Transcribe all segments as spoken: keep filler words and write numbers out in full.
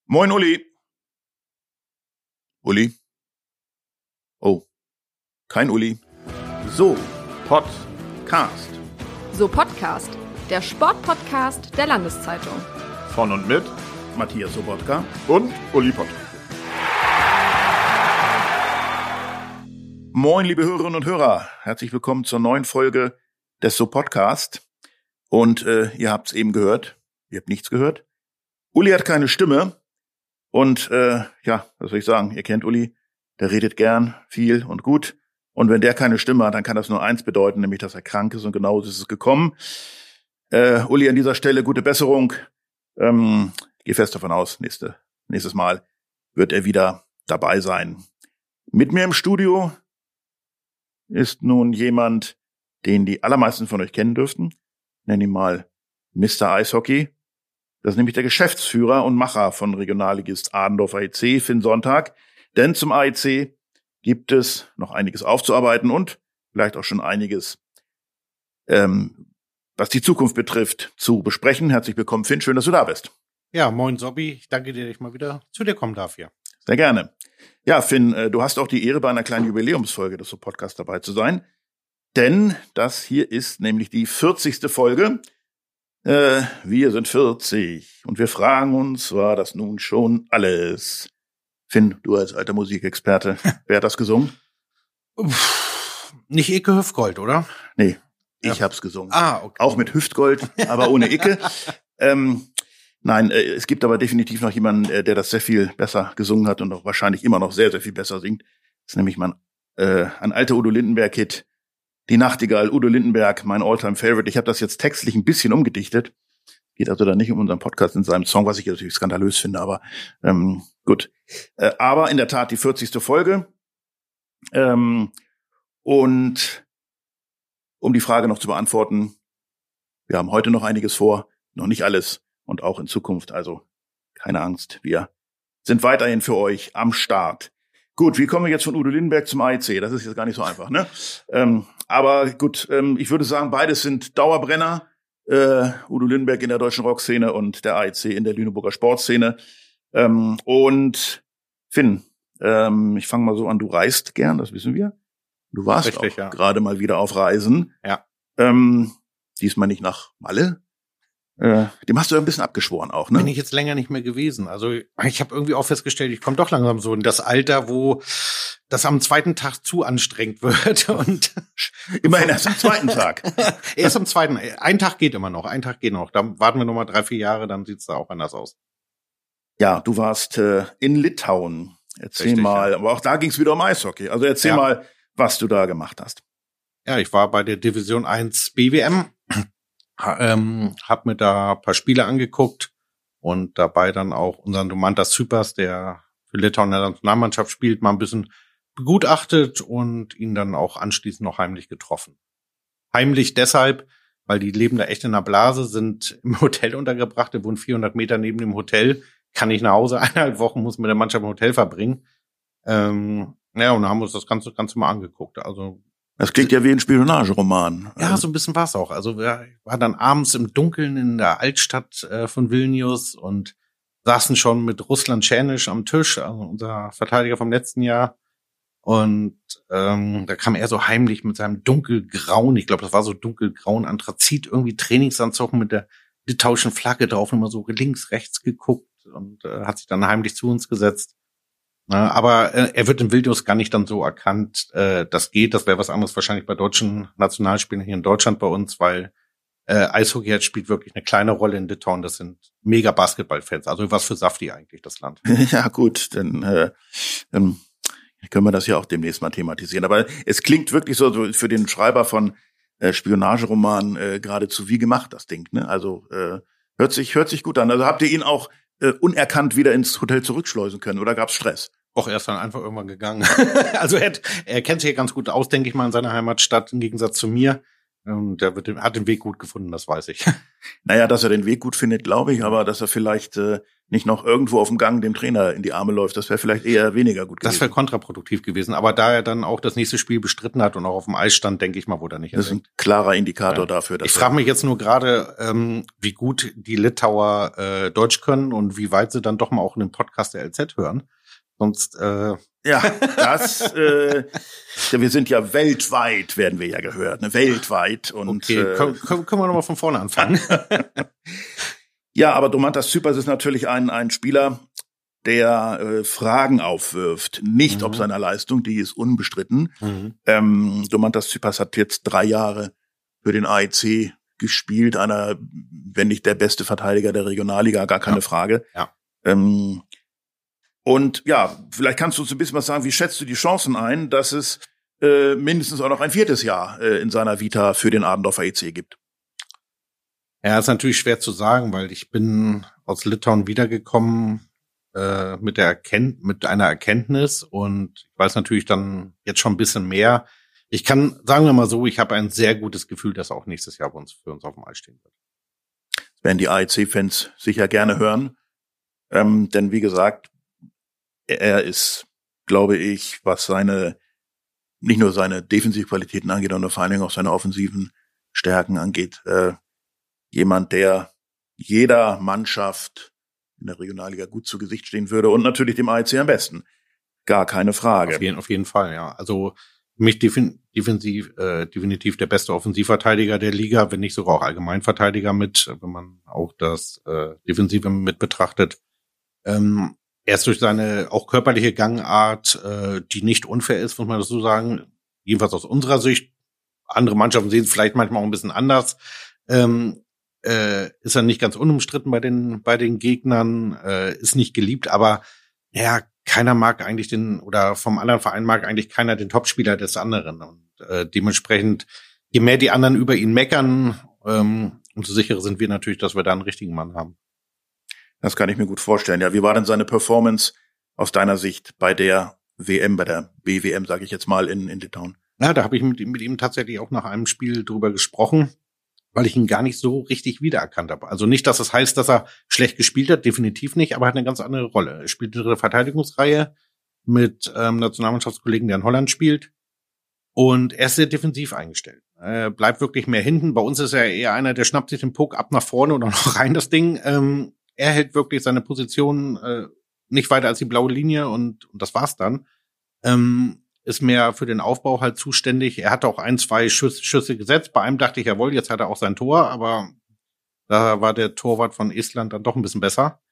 Moin, Uli. Uli? Oh, kein Uli. So, Podcast. So Podcast, der Sportpodcast der Landeszeitung. Von und mit Matthias Sobotka und Uli Pott. Moin, liebe Hörerinnen und Hörer. Herzlich willkommen zur neuen Folge des So Podcast. Und äh, ihr habt's eben gehört. Ihr habt nichts gehört. Uli hat keine Stimme. Und äh, ja, was soll ich sagen? Ihr kennt Uli. Der redet gern, viel und gut. Und wenn der keine Stimme hat, dann kann das nur eins bedeuten, nämlich, dass er krank ist. Und genau so ist es gekommen. Äh, Uli, an dieser Stelle gute Besserung. Ähm, geh fest davon aus, nächste, nächstes Mal wird er wieder dabei sein. Mit mir im Studio ist nun jemand, den die allermeisten von euch kennen dürften. Nenn ihn mal Mister Eishockey. Das ist nämlich der Geschäftsführer und Macher von Regionalligist Adendorf A E C, Finn Sonntag. Denn zum A E C gibt es noch einiges aufzuarbeiten und vielleicht auch schon einiges, ähm, was die Zukunft betrifft, zu besprechen. Herzlich willkommen, Finn. Schön, dass du da bist. Ja, moin Sobby. Ich danke dir, dass ich mal wieder zu dir kommen darf hier. Sehr gerne. Ja, Finn, äh, du hast auch die Ehre, bei einer kleinen Jubiläumsfolge des Podcasts dabei zu sein. Denn das hier ist nämlich die vierzigste Folge. Äh, wir sind vierzig und wir fragen uns, war das nun schon alles? Finn, du als alter Musikexperte, wer hat das gesungen? Uff, nicht Icke Hüftgold, oder? Nee, ich ja. hab's gesungen. Ah, okay. Auch mit Hüftgold, aber ohne Icke. ähm, nein, äh, es gibt aber definitiv noch jemanden, äh, der das sehr viel besser gesungen hat und auch wahrscheinlich immer noch sehr, sehr viel besser singt. Das ist nämlich mein, äh, ein alter Udo Lindenberg-Hit. Die Nachtigall, Udo Lindenberg, mein All-Time-Favorite. Ich habe das jetzt textlich ein bisschen umgedichtet. Geht also da nicht um unseren Podcast in seinem Song, was ich natürlich skandalös finde, aber ähm, gut. Äh, aber in der Tat die vierzigste Folge. Ähm, und um die Frage noch zu beantworten, wir haben heute noch einiges vor, noch nicht alles und auch in Zukunft. Also keine Angst, wir sind weiterhin für euch am Start. Gut, wie kommen wir jetzt von Udo Lindenberg zum A E C? Das ist jetzt gar nicht so einfach, ne? Ähm, aber gut, ähm, ich würde sagen, beides sind Dauerbrenner. Äh, Udo Lindenberg in der deutschen Rockszene und der A E C in der Lüneburger Sportszene. Ähm, und Finn, ähm, ich fange mal so an, du reist gern, das wissen wir. Du warst Richtig, auch ja. gerade mal wieder auf Reisen. Ja. Ähm, diesmal nicht nach Malle. Äh, dem hast du ja ein bisschen abgeschworen auch, ne? Bin ich jetzt länger nicht mehr gewesen. Also ich habe irgendwie auch festgestellt, ich komme doch langsam so in das Alter, wo das am zweiten Tag zu anstrengend wird. Und immerhin erst am zweiten Tag. Erst am zweiten. Ein Tag geht immer noch. Ein Tag geht noch. Dann warten wir noch mal drei, vier Jahre, dann sieht's da auch anders aus. Ja, du warst äh, in Litauen. Erzähl Richtig, mal. ja. Aber auch da ging's wieder um Eishockey. Also erzähl Ja. mal, was du da gemacht hast. Ja, ich war bei der Division eins B W M. Ähm, hab mir da ein paar Spiele angeguckt und dabei dann auch unseren Domantas Zypers, der für Litauen in der Nationalmannschaft spielt, mal ein bisschen begutachtet und ihn dann auch anschließend noch heimlich getroffen. Heimlich deshalb, weil die leben da echt in einer Blase, sind im Hotel untergebracht, die wohnen vierhundert Meter neben dem Hotel, kann nicht nach Hause, eineinhalb Wochen muss mit der Mannschaft im Hotel verbringen. Ähm, ja, und dann haben wir uns das Ganze, Ganze mal angeguckt. Also Das klingt ja wie ein Spionageroman. ja, so ein bisschen war's auch. Also wir waren dann abends im Dunkeln in der Altstadt äh, von Vilnius und saßen schon mit Ruslan Czernisch am Tisch, also unser Verteidiger vom letzten Jahr. Und ähm, da kam er so heimlich mit seinem dunkelgrauen, ich glaube, das war so dunkelgrauen Anthrazit, irgendwie Trainingsanzug mit der litauischen Flagge drauf, immer so links, rechts geguckt und äh, hat sich dann heimlich zu uns gesetzt. Na, aber äh, er wird in Vilnius gar nicht dann so erkannt, äh, das geht, das wäre was anderes wahrscheinlich bei deutschen Nationalspielern hier in Deutschland bei uns, weil äh, Eishockey jetzt spielt wirklich eine kleine Rolle in Litauen, das sind mega Basketballfans, also was für Safti eigentlich, das Land. Ja gut, dann äh, ähm, können wir das ja auch demnächst mal thematisieren. Aber es klingt wirklich so, so für den Schreiber von äh, Spionageroman äh, geradezu wie gemacht, das Ding. Ne? Also äh, hört sich hört sich gut an. Also habt ihr ihn auch äh, unerkannt wieder ins Hotel zurückschleusen können oder gab's Stress? Auch er ist dann einfach irgendwann gegangen. Also er, hat, er kennt sich ja ganz gut aus, denke ich mal, in seiner Heimatstadt, im Gegensatz zu mir. Und er wird, hat den Weg gut gefunden, das weiß ich. Naja, dass er den Weg gut findet, glaube ich, aber dass er vielleicht äh, nicht noch irgendwo auf dem Gang dem Trainer in die Arme läuft. Das wäre vielleicht eher weniger gut gewesen. Das wäre kontraproduktiv gewesen. Aber da er dann auch das nächste Spiel bestritten hat und auch auf dem Eis stand, denke ich mal, wurde er nicht erwähnt. Das ist ein klarer Indikator ja. dafür. Dass ich frage mich jetzt nur gerade, ähm, wie gut die Litauer äh, Deutsch können und wie weit sie dann doch mal auch in den Podcast der L Z hören. Sonst äh ja, das äh, ja, wir sind ja weltweit, werden wir ja gehört, ne? Weltweit. Und okay, äh, können, können wir nochmal von vorne anfangen. Ja, aber Domantas Tsitsipas ist natürlich ein ein Spieler, der äh, Fragen aufwirft. Nicht mhm. ob seiner Leistung, die ist unbestritten. Mhm. Ähm, Domantas Tsitsipas hat jetzt drei Jahre für den A E C gespielt, einer, wenn nicht der beste Verteidiger der Regionalliga, gar keine ja. Frage. Ja. Ähm, und ja, vielleicht kannst du uns ein bisschen was sagen, wie schätzt du die Chancen ein, dass es äh, mindestens auch noch ein viertes Jahr äh, in seiner Vita für den Adendorfer E C gibt? Ja, ist natürlich schwer zu sagen, weil ich bin aus Litauen wiedergekommen äh, mit der Erkennt mit einer Erkenntnis und ich weiß natürlich dann jetzt schon ein bisschen mehr. Ich kann, sagen wir mal so, ich habe ein sehr gutes Gefühl, dass er auch nächstes Jahr bei uns für uns auf dem Eis stehen wird. Das werden die A E C-Fans sicher gerne hören, ähm, denn wie gesagt, er ist, glaube ich, was seine nicht nur seine Defensivqualitäten angeht, sondern vor allen Dingen auch seine offensiven Stärken angeht, äh, jemand, der jeder Mannschaft in der Regionalliga gut zu Gesicht stehen würde und natürlich dem A E C am besten. Gar keine Frage. Auf jeden, auf jeden Fall, ja. Also für mich defin, defensiv, äh, definitiv der beste Offensivverteidiger der Liga, wenn nicht sogar auch Allgemeinverteidiger mit, wenn man auch das äh, Defensive mit betrachtet. Ähm, erst durch seine auch körperliche Gangart, äh, die nicht unfair ist, muss man das so sagen, jedenfalls aus unserer Sicht. Andere Mannschaften sehen es vielleicht manchmal auch ein bisschen anders. Ähm, äh, ist er nicht ganz unumstritten bei den bei den Gegnern, äh, ist nicht geliebt, aber ja, keiner mag eigentlich den, oder vom anderen Verein mag eigentlich keiner den Topspieler des anderen. Und äh, dementsprechend, je mehr die anderen über ihn meckern, ähm, umso sicherer sind wir natürlich, dass wir da einen richtigen Mann haben. Das kann ich mir gut vorstellen. Ja, wie war denn seine Performance aus deiner Sicht bei der W M, bei der B W M, sage ich jetzt mal, in, in Litauen? Ja, da habe ich mit ihm, mit ihm tatsächlich auch nach einem Spiel drüber gesprochen, weil ich ihn gar nicht so richtig wiedererkannt habe. Also nicht, dass es das heißt, dass er schlecht gespielt hat, definitiv nicht, aber er hat eine ganz andere Rolle. Er spielt in der Verteidigungsreihe mit ähm, Nationalmannschaftskollegen, der in Holland spielt. Und er ist sehr defensiv eingestellt. Er bleibt wirklich mehr hinten. Bei uns ist er eher einer, der schnappt sich den Puck ab nach vorne oder noch rein, das Ding. Ähm, er hält wirklich seine Position äh, nicht weiter als die blaue Linie und, und das war's dann. Ähm, ist mehr für den Aufbau halt zuständig. Er hatte auch ein, zwei Schüsse, Schüsse gesetzt. Bei einem dachte ich, jawohl, jetzt hat er auch sein Tor, aber da war der Torwart von Estland dann doch ein bisschen besser.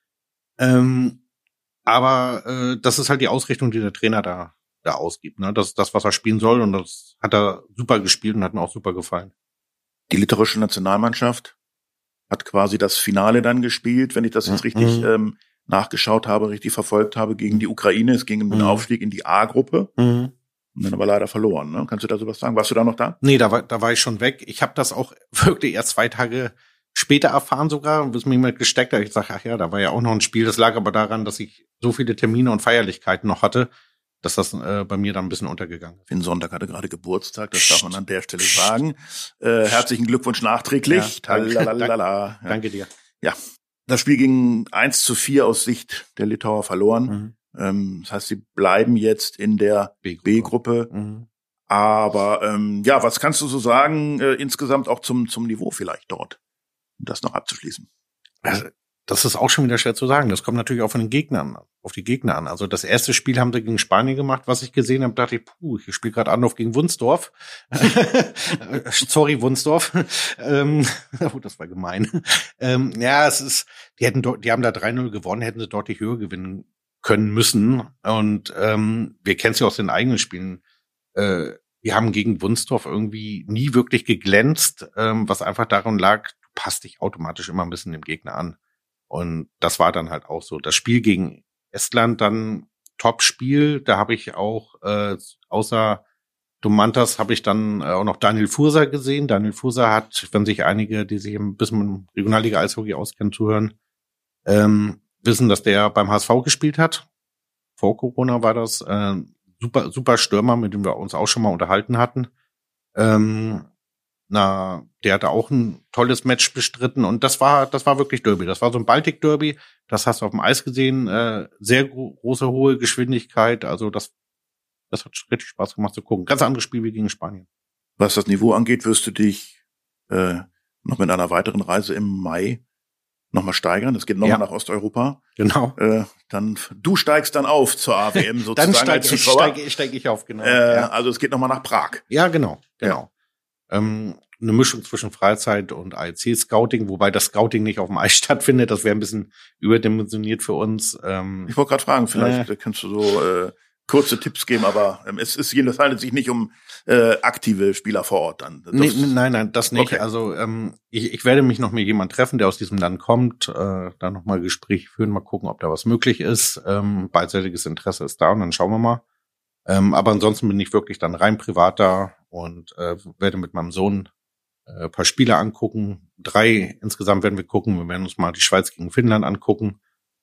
Ähm, aber äh, das ist halt die Ausrichtung, die der Trainer da da ausgibt. Ne? Das ist das, was er spielen soll, und das hat er super gespielt und hat mir auch super gefallen. Die litauische Nationalmannschaft hat quasi das Finale dann gespielt, wenn ich das jetzt richtig mhm. ähm, nachgeschaut habe, richtig verfolgt habe, gegen die Ukraine. Es ging um den mhm. Aufstieg in die A-Gruppe. Mhm. Und dann aber leider verloren. Ne? Kannst du da sowas sagen? Warst du da noch da? Nee, da war, da war ich schon weg. Ich habe das auch wirklich erst zwei Tage später erfahren sogar, bis mir jemand gesteckt hat. Ich sage, ach ja, da war ja auch noch ein Spiel. Das lag aber daran, dass ich so viele Termine und Feierlichkeiten noch hatte, dass das äh, bei mir dann ein bisschen untergegangen ist. Finn Sonntag hatte gerade Geburtstag, das Psst. darf man an der Stelle sagen. Äh, herzlichen Glückwunsch nachträglich. Ja, danke, danke, ja. danke dir. Ja, das Spiel ging eins zu vier aus Sicht der Litauer verloren. Mhm. Ähm, das heißt, sie bleiben jetzt in der B-Gruppe. B mhm. Aber ähm, ja, was kannst du so sagen, äh, insgesamt auch zum zum Niveau vielleicht dort, um das noch abzuschließen? Also, das ist auch schon wieder schwer zu sagen. Das kommt natürlich auch von den Gegnern, auf die Gegner an. Also das erste Spiel haben sie gegen Spanien gemacht, was ich gesehen habe, dachte ich, puh, ich spiele gerade Anlauf gegen Wunsdorf. Sorry, Wunsdorf. ähm, oh, das war gemein. Ähm, ja, es ist, die hätten dort, die haben da drei null gewonnen, hätten sie deutlich höher gewinnen können müssen. Und ähm, wir kennen es ja aus den eigenen Spielen. Äh, wir haben gegen Wunsdorf irgendwie nie wirklich geglänzt, ähm, was einfach daran lag, du passt dich automatisch immer ein bisschen dem Gegner an. Und das war dann halt auch so. Das Spiel gegen Estland, dann Top-Spiel. Da habe ich auch, äh, außer Domantas, habe ich dann äh, auch noch Daniel Fursa gesehen. Daniel Fursa hat, wenn sich einige, die sich ein bisschen mit Regionalliga-Eishockey auskennen, zuhören, ähm, wissen, dass der beim H S V gespielt hat. Vor Corona war das. Äh, super, super Stürmer, mit dem wir uns auch schon mal unterhalten hatten. Ähm, na, der hatte auch ein tolles Match bestritten und das war, das war wirklich Derby. Das war so ein Baltic-Derby. Das hast du auf dem Eis gesehen. Äh, sehr gro- große, hohe Geschwindigkeit. Also das, das hat richtig Spaß gemacht zu gucken. Ganz anderes Spiel wie gegen Spanien. Was das Niveau angeht, wirst du dich äh, noch mit einer weiteren Reise im Mai nochmal steigern. Es geht nochmal Ja. nach Osteuropa. Genau. Äh, dann du steigst dann auf zur A W M sozusagen Dann steige als ich, Zuschauer. steige, steige ich auf, genau. Äh, ja. Also es geht nochmal nach Prag. ja, genau, genau. Ähm, eine Mischung zwischen Freizeit und A E C-Scouting, wobei das Scouting nicht auf dem Eis stattfindet. Das wäre ein bisschen überdimensioniert für uns. Ähm, Ich wollte gerade fragen, vielleicht Äh. äh. kannst du so äh, kurze Tipps geben, aber ähm, es ist jedenfalls handelt sich nicht um äh, aktive Spieler vor Ort dann. Das, nee, nein, nein, das nicht. Okay. Also ähm, ich, ich werde mich noch mit jemandem treffen, der aus diesem Land kommt, äh, da noch mal Gespräche führen, mal gucken, ob da was möglich ist. Ähm, beidseitiges Interesse ist da und dann schauen wir mal. Ähm, aber ansonsten bin ich wirklich dann rein privat da und äh, werde mit meinem Sohn äh, ein paar Spiele angucken. Drei insgesamt werden wir gucken. Wir werden uns mal die Schweiz gegen Finnland angucken.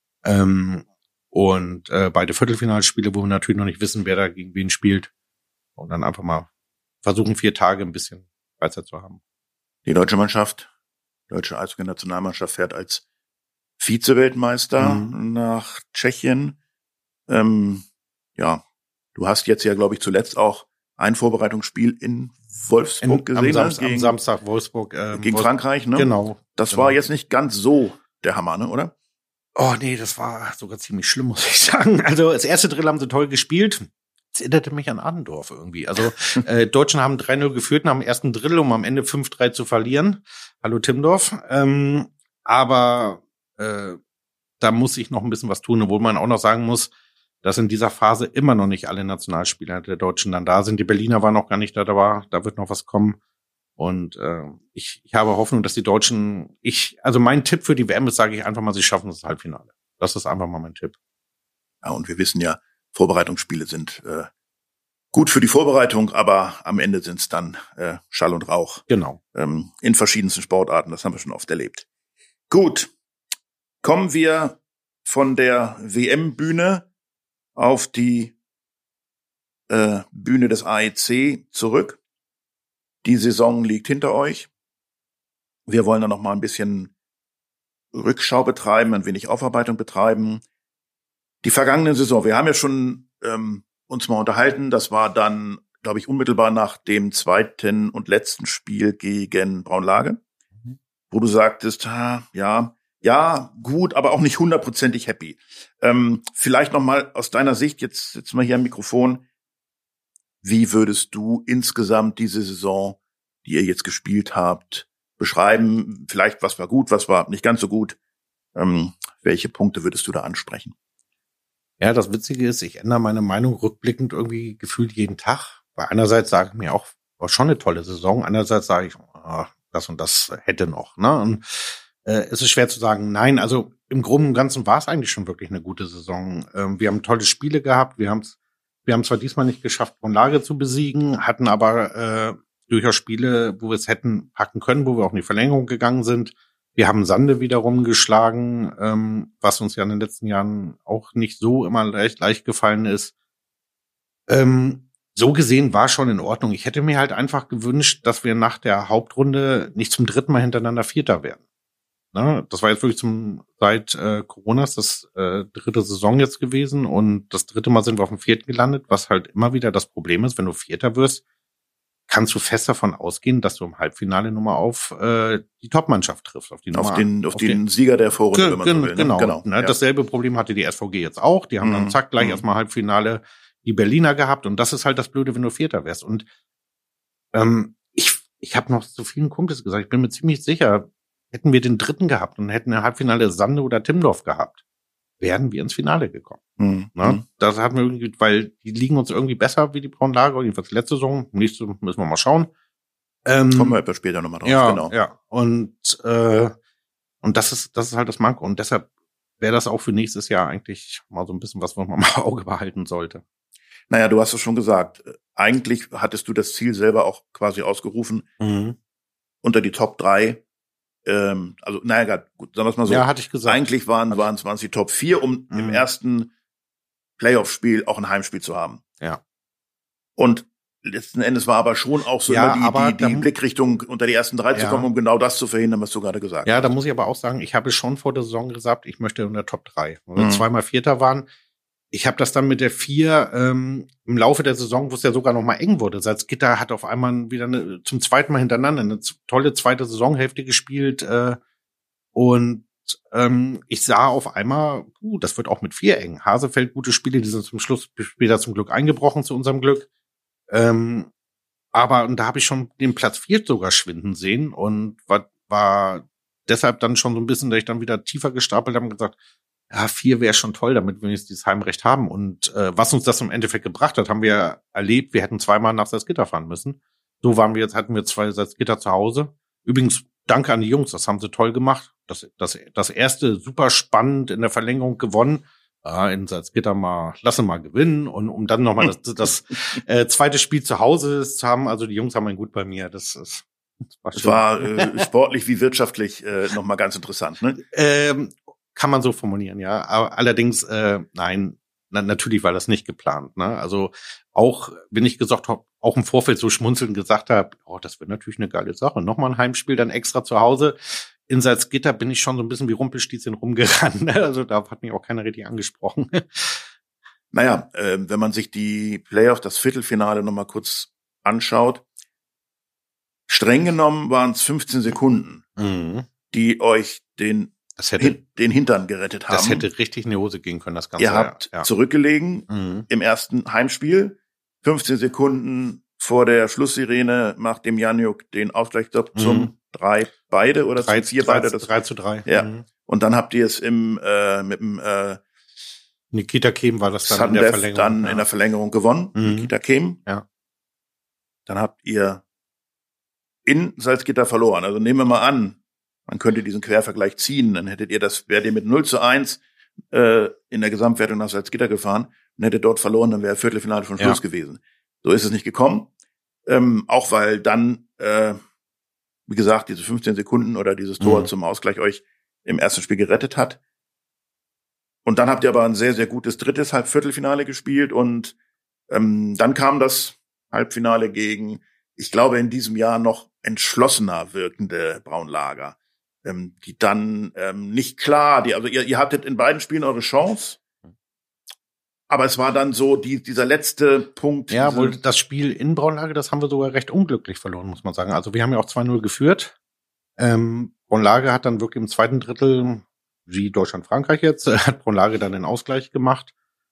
Ähm, und äh, beide Viertelfinalspiele, wo wir natürlich noch nicht wissen, wer da gegen wen spielt. Und dann einfach mal versuchen, vier Tage ein bisschen Freizeit zu haben. Die deutsche Mannschaft, deutsche Eishockey-Nationalmannschaft fährt als Vize-Weltmeister Mhm. nach Tschechien. Ähm, ja, du hast jetzt ja, glaube ich, zuletzt auch ein Vorbereitungsspiel in Wolfsburg In, gesehen. am, ne? Samstag, am gegen, Samstag Wolfsburg. Ähm, gegen Wolfsburg. Frankreich, ne? Genau. Das genau. war jetzt nicht ganz so der Hammer, ne, oder? Oh nee, das war sogar ziemlich schlimm, muss ich sagen. Also das erste Drittel haben sie toll gespielt. Das erinnerte mich an Adendorf irgendwie. Also äh, Deutschen haben drei null geführt nach dem ersten Drittel, um am Ende fünf drei zu verlieren. Hallo Timdorf. Ähm, aber äh, da muss ich noch ein bisschen was tun, obwohl man auch noch sagen muss, dass in dieser Phase immer noch nicht alle Nationalspieler der Deutschen dann da sind. Die Berliner waren noch gar nicht da, da war, da wird noch was kommen. Und äh, ich, ich habe Hoffnung, dass die Deutschen, ich, also mein Tipp für die W M ist, sage ich einfach mal, sie schaffen das Halbfinale. Das ist einfach mal mein Tipp. Ja, und wir wissen ja, Vorbereitungsspiele sind äh, gut für die Vorbereitung, aber am Ende sind es dann äh, Schall und Rauch. Genau. Ähm, in verschiedensten Sportarten, das haben wir schon oft erlebt. Gut, kommen wir von der W M-Bühne auf die äh, Bühne des A E C zurück. Die Saison liegt hinter euch. Wir wollen da noch mal ein bisschen Rückschau betreiben, ein wenig Aufarbeitung betreiben. Die vergangene Saison, wir haben ja schon ähm, uns mal unterhalten, das war dann, glaube ich, unmittelbar nach dem zweiten und letzten Spiel gegen Braunlage, mhm. wo du sagtest, ha, ja, ja, gut, aber auch nicht hundertprozentig happy. Ähm, vielleicht noch mal aus deiner Sicht, jetzt sitzen wir hier am Mikrofon, wie würdest du insgesamt diese Saison, die ihr jetzt gespielt habt, beschreiben? Vielleicht, was war gut, was war nicht ganz so gut? Ähm, welche Punkte würdest du da ansprechen? Ja, das Witzige ist, ich ändere meine Meinung rückblickend irgendwie gefühlt jeden Tag. Weil einerseits sage ich mir auch, war schon eine tolle Saison. Andererseits sage ich, oh, das und das hätte noch. Ne? Und äh, es ist schwer zu sagen, nein, also im Groben und Ganzen war es eigentlich schon wirklich eine gute Saison. Ähm, wir haben tolle Spiele gehabt. Wir haben es wir haben zwar diesmal nicht geschafft, Braunlage zu besiegen, hatten aber äh, durchaus Spiele, wo wir es hätten packen können, wo wir auch in die Verlängerung gegangen sind. Wir haben Sande wiederum geschlagen, ähm, was uns ja in den letzten Jahren auch nicht so immer leicht, leicht gefallen ist. Ähm, so gesehen war schon in Ordnung. Ich hätte mir halt einfach gewünscht, dass wir nach der Hauptrunde nicht zum dritten Mal hintereinander Vierter werden. Ne? Das war jetzt wirklich zum seit äh, Coronas das äh, dritte Saison jetzt gewesen und das dritte Mal sind wir auf dem vierten gelandet, was halt immer wieder das Problem ist, wenn du Vierter wirst, kannst du fest davon ausgehen, dass du im Halbfinale nur mal auf äh, die Topmannschaft triffst, auf die Auf Nummer, den, auf, auf den, den Sieger der Vorrunde, Ge- wenn man so will. Ne? Genau, genau. Ne, Ja. Dasselbe Problem hatte die S V G jetzt auch. Die haben Mhm. dann zack gleich Mhm. erstmal Halbfinale die Berliner gehabt und das ist halt das Blöde, wenn du Vierter wärst. Und ähm, ich ich habe noch zu vielen Kumpels gesagt, ich bin mir ziemlich sicher, hätten wir den dritten gehabt und hätten im Halbfinale Sande oder Timdorf gehabt, wären wir ins Finale gekommen. Mhm. Ne? Das hatten wir irgendwie, weil die liegen uns irgendwie besser wie die Braunlage, jedenfalls letzte Saison. Nächste müssen wir mal schauen. Ähm, Kommen wir etwas später nochmal drauf, ja, genau. ja. Und äh, und das ist das ist halt das Manko und deshalb wäre das auch für nächstes Jahr eigentlich mal so ein bisschen was, was man mal im Auge behalten sollte. Naja, du hast es schon gesagt. Eigentlich hattest du das Ziel selber auch quasi ausgerufen, Mhm. unter die Top drei. Ähm, also, naja, gut, sagen wir es mal so. Ja, hatte ich gesagt. Eigentlich waren waren es die Top vier, um Mhm. im ersten Playoff-Spiel auch ein Heimspiel zu haben. Ja. Und letzten Endes war aber schon auch so ja, immer die, die, die da, Blickrichtung unter die ersten drei ja. zu kommen, um genau das zu verhindern, was du gerade gesagt ja, hast. Ja, da muss ich aber auch sagen, ich habe schon vor der Saison gesagt, ich möchte in der Top drei. Weil wir mhm. zweimal Vierter waren. Ich habe das dann mit der vier ähm, im Laufe der Saison, wo es ja sogar noch mal eng wurde. Salzgitter hat auf einmal wieder eine, zum zweiten Mal hintereinander eine tolle zweite Saisonhälfte gespielt. Äh, und ähm, ich sah auf einmal, uh, das wird auch mit vier eng. Hasefeld, gute Spiele, die sind zum Schluss später zum Glück eingebrochen, zu unserem Glück. Ähm, aber und da habe ich schon den Platz vier sogar schwinden sehen und war, war deshalb dann schon so ein bisschen, dass ich dann wieder tiefer gestapelt habe und gesagt, ja, vier wäre schon toll, damit wir jetzt dieses Heimrecht haben. Und äh, was uns das im Endeffekt gebracht hat, haben wir erlebt. Wir hätten zweimal nach Salzgitter fahren müssen. So waren wir jetzt, hatten wir zwei Salzgitter zu Hause. Übrigens, danke an die Jungs, das haben sie toll gemacht. Das, das, das erste super spannend in der Verlängerung gewonnen. Ah, in Salzgitter mal, lasse mal gewinnen und um dann nochmal das, das äh, zweite Spiel zu Hause zu haben. Also die Jungs haben einen gut bei mir. Das ist das war, das war äh, sportlich wie wirtschaftlich äh, nochmal ganz interessant, ne? Ähm, kann man so formulieren, ja. Aber allerdings, äh, nein, na, natürlich war das nicht geplant. Ne? Also auch, wenn ich gesagt habe, auch im Vorfeld so schmunzelnd gesagt habe, oh, das wird natürlich eine geile Sache. Nochmal ein Heimspiel, dann extra zu Hause. In Salzgitter bin ich schon so ein bisschen wie Rumpelstilzchen rumgerannt. Ne? Also da hat mich auch keiner richtig angesprochen. Naja, äh, wenn man sich die Playoffs, das Viertelfinale nochmal kurz anschaut, streng genommen waren es fünfzehn Sekunden, mhm. die euch den, das hätte, den Hintern gerettet haben. Das hätte richtig in die Hose gehen können, das Ganze. Ihr habt ja. zurückgelegen mhm. im ersten Heimspiel, fünfzehn Sekunden vor der Schlusssirene macht dem Janjuk den Ausgleichsstopp mhm. zum drei beide oder drei, zum vier drei, beide. Das, drei zu drei. Ja. Mhm. Und dann habt ihr es im äh, mit dem äh, Nikita Kehm war das dann Sudden in der Death Verlängerung. dann ja. in der Verlängerung gewonnen. Mhm. Nikita Kehm. Ja. Dann habt ihr in Salzgitter verloren. Also nehmen wir mal an, man könnte diesen Quervergleich ziehen, dann hättet ihr das, wärt ihr mit null zu eins äh, in der Gesamtwertung nach Salzgitter gefahren und hättet dort verloren, dann wäre Viertelfinale schon Schluss ja. gewesen. So ist es nicht gekommen. Ähm, auch weil dann, äh, wie gesagt, diese fünfzehn Sekunden oder dieses Tor mhm. zum Ausgleich euch im ersten Spiel gerettet hat. Und dann habt ihr aber ein sehr, sehr gutes drittes Halbviertelfinale gespielt und ähm, dann kam das Halbfinale gegen, ich glaube, in diesem Jahr noch entschlossener wirkende Braunlager, ähm, die dann ähm, nicht klar, die, also ihr, ihr hattet in beiden Spielen eure Chance, aber es war dann so die, dieser letzte Punkt. Ja, wohl das Spiel in Braunlage, das haben wir sogar recht unglücklich verloren, muss man sagen. Also wir haben ja auch zwei null geführt. Ähm, Braunlage hat dann wirklich im zweiten Drittel, wie Deutschland-Frankreich jetzt, hat Braunlage dann den Ausgleich gemacht.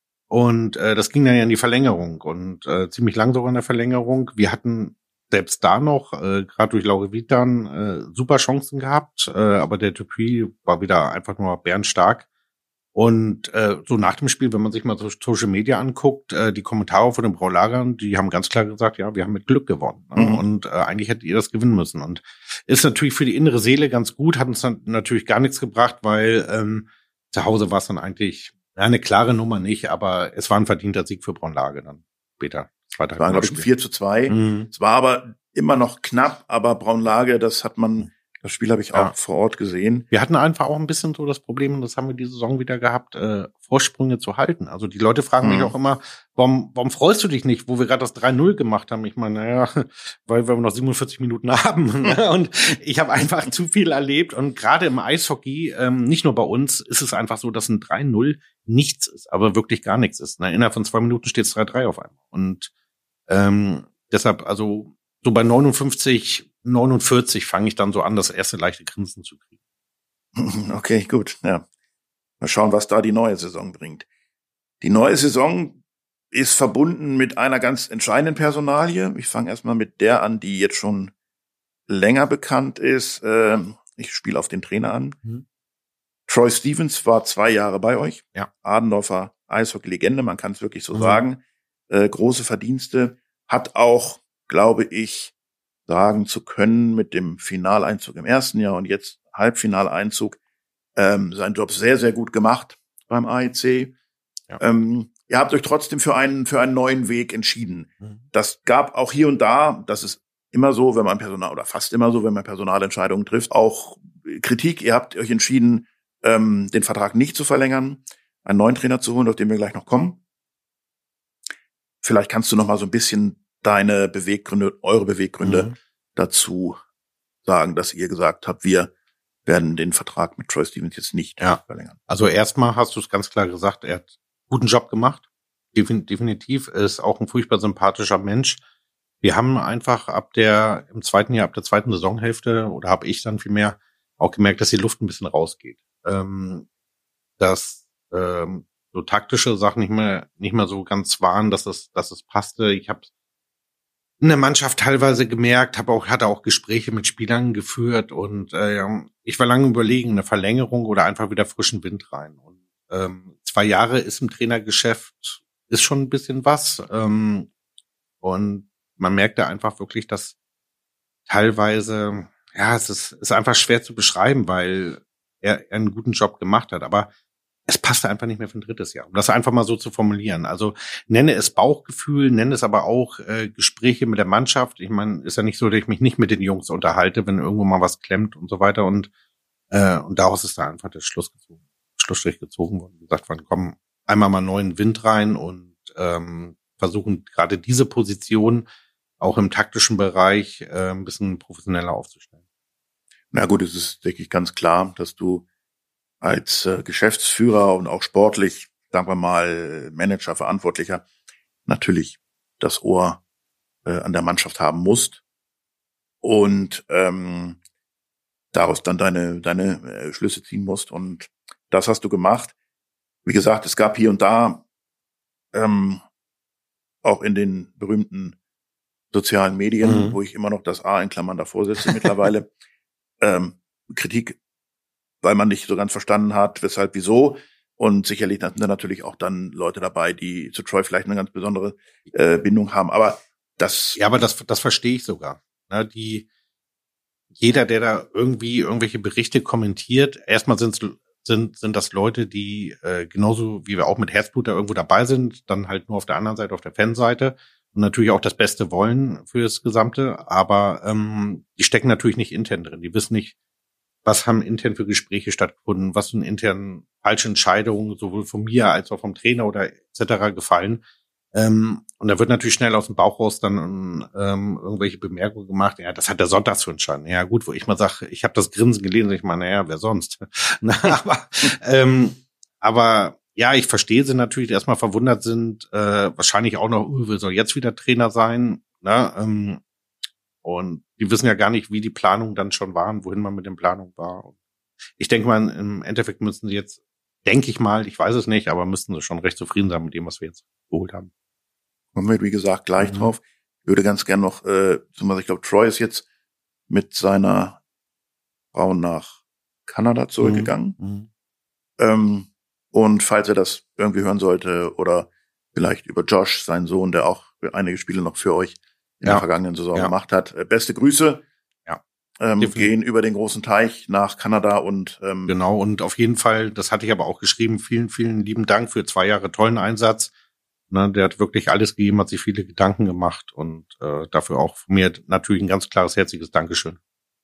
Und äh, das ging dann ja in die Verlängerung und äh, ziemlich lang sogar in der Verlängerung. Wir hatten selbst da noch, äh, gerade durch Laure Wittern, äh, super Chancen gehabt, äh, aber der Dupuis war wieder einfach nur bärenstark. Und äh, so nach dem Spiel, wenn man sich mal so Social Media anguckt, äh, die Kommentare von den Braulagern, die haben ganz klar gesagt, ja, wir haben mit Glück gewonnen. Ne? Mhm. Und äh, eigentlich hättet ihr das gewinnen müssen. Und ist natürlich für die innere Seele ganz gut, hat uns dann natürlich gar nichts gebracht, weil ähm, zu Hause war es dann eigentlich ja, eine klare Nummer nicht, aber es war ein verdienter Sieg für Braunlage dann später. Es war, glaube ich, vier zu zwei. Mhm. Es war aber immer noch knapp, aber Braunlage, das hat man, das Spiel habe ich ja. auch vor Ort gesehen. Wir hatten einfach auch ein bisschen so das Problem, und das haben wir diese Saison wieder gehabt, äh, Vorsprünge zu halten. Also die Leute fragen mhm. mich auch immer, warum, warum freust du dich nicht, wo wir gerade das drei null gemacht haben? Ich meine, naja, weil wir noch siebenundvierzig Minuten haben. Und ich habe einfach zu viel erlebt. Und gerade im Eishockey, ähm, nicht nur bei uns, ist es einfach so, dass ein drei null nichts ist, aber wirklich gar nichts ist. Na, innerhalb von zwei Minuten steht es drei drei auf einmal. Und ähm, deshalb, also so bei neunundfünfzig, neunundvierzig fange ich dann so an, das erste leichte Grinsen zu kriegen. Okay, gut. Ja. Mal schauen, was da die neue Saison bringt. Die neue Saison ist verbunden mit einer ganz entscheidenden Personalie. Ich fange erstmal mit der an, die jetzt schon länger bekannt ist. Ich spiele auf den Trainer an. Mhm. Troy Stevens war zwei Jahre bei euch. Ja. Adendorfer Eishockey-Legende, man kann es wirklich so mhm. sagen. Äh, große Verdienste. Hat auch, glaube ich, sagen zu können, mit dem Finaleinzug im ersten Jahr und jetzt Halbfinaleinzug, ähm, seinen Job sehr, sehr gut gemacht beim A E C. Ja. Ähm, ihr habt euch trotzdem für einen, für einen neuen Weg entschieden. Mhm. Das gab auch hier und da, das ist immer so, wenn man Personal, oder fast immer so, wenn man Personalentscheidungen trifft, auch Kritik. Ihr habt euch entschieden, ähm, den Vertrag nicht zu verlängern, einen neuen Trainer zu holen, auf den wir gleich noch kommen. Vielleicht kannst du noch mal so ein bisschen deine Beweggründe, eure Beweggründe Mhm. dazu sagen, dass ihr gesagt habt, wir werden den Vertrag mit Troy Stevens jetzt nicht Ja. verlängern. Also erstmal hast du es ganz klar gesagt, er hat einen guten Job gemacht. Defin- Definitiv. Er ist auch ein furchtbar sympathischer Mensch. Wir haben einfach ab der, im zweiten Jahr, ab der zweiten Saisonhälfte, oder habe ich dann vielmehr auch gemerkt, dass die Luft ein bisschen rausgeht. Ähm, dass ähm, so taktische Sachen nicht mehr, nicht mehr so ganz waren, dass es, dass es passte. Ich habe in der Mannschaft teilweise gemerkt, habe auch, hatte auch Gespräche mit Spielern geführt und äh, ich war lange überlegen, eine Verlängerung oder einfach wieder frischen Wind rein. Und ähm, zwei Jahre ist im Trainergeschäft, ist schon ein bisschen was. Ähm, und man merkte einfach wirklich, dass teilweise, ja, es ist, ist einfach schwer zu beschreiben, weil er, er einen guten Job gemacht hat. Aber es passte einfach nicht mehr für ein drittes Jahr. Um das einfach mal so zu formulieren. Also nenne es Bauchgefühl, nenne es aber auch äh, Gespräche mit der Mannschaft. Ich meine, ist ja nicht so, dass ich mich nicht mit den Jungs unterhalte, wenn irgendwo mal was klemmt und so weiter. Und äh, und daraus ist da einfach der Schluss gezogen, Schlussstrich gezogen worden. Gesagt worden, komm, einmal mal neuen Wind rein und ähm, versuchen gerade diese Position auch im taktischen Bereich äh, ein bisschen professioneller aufzustellen. Na gut, es ist, denke ich, ganz klar, dass du als äh, Geschäftsführer und auch sportlich, sagen wir mal, Manager, Verantwortlicher, natürlich das Ohr äh, an der Mannschaft haben musst und ähm, daraus dann deine deine äh, Schlüsse ziehen musst. Und das hast du gemacht. Wie gesagt, es gab hier und da ähm, auch in den berühmten sozialen Medien, Mhm. wo ich immer noch das A in Klammern davor setze mittlerweile, ähm, Kritik, weil man nicht so ganz verstanden hat, weshalb, wieso. Und sicherlich sind da natürlich auch dann Leute dabei, die zu Troy vielleicht eine ganz besondere äh, Bindung haben. Aber das, Ja, aber das, das verstehe ich sogar. Ne, die, jeder, der da irgendwie irgendwelche Berichte kommentiert, erstmal sind sind sind das Leute, die äh, genauso wie wir auch mit Herzblut da irgendwo dabei sind, dann halt nur auf der anderen Seite, auf der Fanseite und natürlich auch das Beste wollen für das Gesamte. Aber ähm, die stecken natürlich nicht intern drin. Die wissen nicht, was haben intern für Gespräche stattgefunden, was sind intern falsche Entscheidungen, sowohl von mir als auch vom Trainer oder et cetera gefallen. Ähm, und da wird natürlich schnell aus dem Bauch raus dann ähm, irgendwelche Bemerkungen gemacht. Ja, das hat der Sonntag zu entscheiden. Ja gut, wo ich mal sage, ich habe das Grinsen gelesen, ich meine, naja, wer sonst? Na, aber, ähm, aber ja, ich verstehe sie natürlich, die erstmal verwundert sind. Äh, wahrscheinlich auch noch, uh, soll jetzt wieder Trainer sein? Na, ähm, und die wissen ja gar nicht, wie die Planungen dann schon waren, wohin man mit den Planungen war. Und ich denke mal, im Endeffekt müssen sie jetzt, denke ich mal, ich weiß es nicht, aber müssten sie schon recht zufrieden sein mit dem, was wir jetzt geholt haben. kommen wir, wie gesagt, gleich Mhm. drauf. Ich würde ganz gern noch, äh, zum Beispiel, ich glaube, Troy ist jetzt mit seiner Frau nach Kanada zurückgegangen. Mhm. Ähm, und falls er das irgendwie hören sollte oder vielleicht über Josh, seinen Sohn, der auch einige Spiele noch für euch in Ja. der vergangenen Saison Ja. gemacht hat, äh, beste Grüße. Ja. Ähm, Definitiv. gehen über den großen Teich nach Kanada und ähm, Genau, und auf jeden Fall, das hatte ich aber auch geschrieben, vielen, vielen lieben Dank für zwei Jahre tollen Einsatz. Ne, der hat wirklich alles gegeben, hat sich viele Gedanken gemacht und äh, dafür auch von mir natürlich ein ganz klares, herzliches Dankeschön.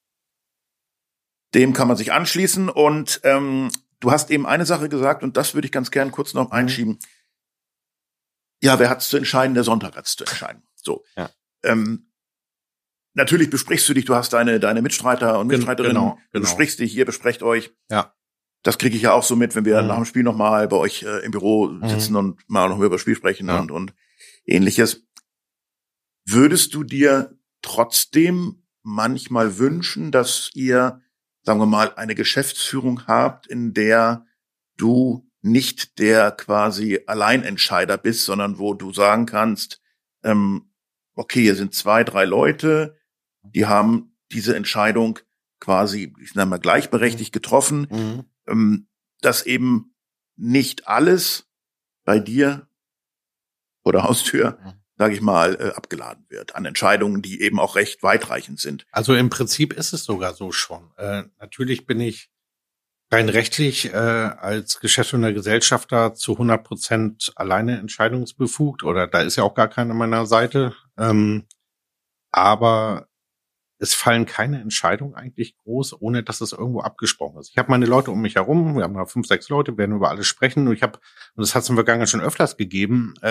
dem kann man sich anschließen. Und ähm, du hast eben eine Sache gesagt, und das würde ich ganz gern kurz noch einschieben. Ja, wer hat's zu entscheiden? Der Sonntag hat's zu entscheiden. So. Ja. Ähm, natürlich besprichst du dich, du hast deine deine Mitstreiter und Gen- Mitstreiterinnen, genau, du genau. besprichst dich, ihr besprecht euch. Ja. Das kriege ich ja auch so mit, wenn wir Mhm. nach dem Spiel nochmal bei euch äh, im Büro Mhm. sitzen und mal noch über das Spiel sprechen Ja. und, und ähnliches. Würdest du dir trotzdem manchmal wünschen, dass ihr, sagen wir mal, eine Geschäftsführung habt, in der du nicht der quasi Alleinentscheider bist, sondern wo du sagen kannst, ähm, okay, hier sind zwei, drei Leute, die haben diese Entscheidung quasi, ich sag mal, gleichberechtigt getroffen, Mhm. ähm, dass eben nicht alles bei dir vor der Haustür, Mhm. sage ich mal, äh, abgeladen wird an Entscheidungen, die eben auch recht weitreichend sind. Also im Prinzip ist es sogar so schon. Äh, natürlich bin ich rein rechtlich äh, als geschäftsführender Gesellschafter zu hundert Prozent alleine entscheidungsbefugt oder da ist ja auch gar keiner an meiner Seite. Ähm, aber es fallen keine Entscheidungen eigentlich groß, ohne dass es irgendwo abgesprochen ist. Ich habe meine Leute um mich herum, wir haben da fünf, sechs Leute, werden über alles sprechen und ich habe, und das hat es im Vergangenen schon öfters gegeben, äh,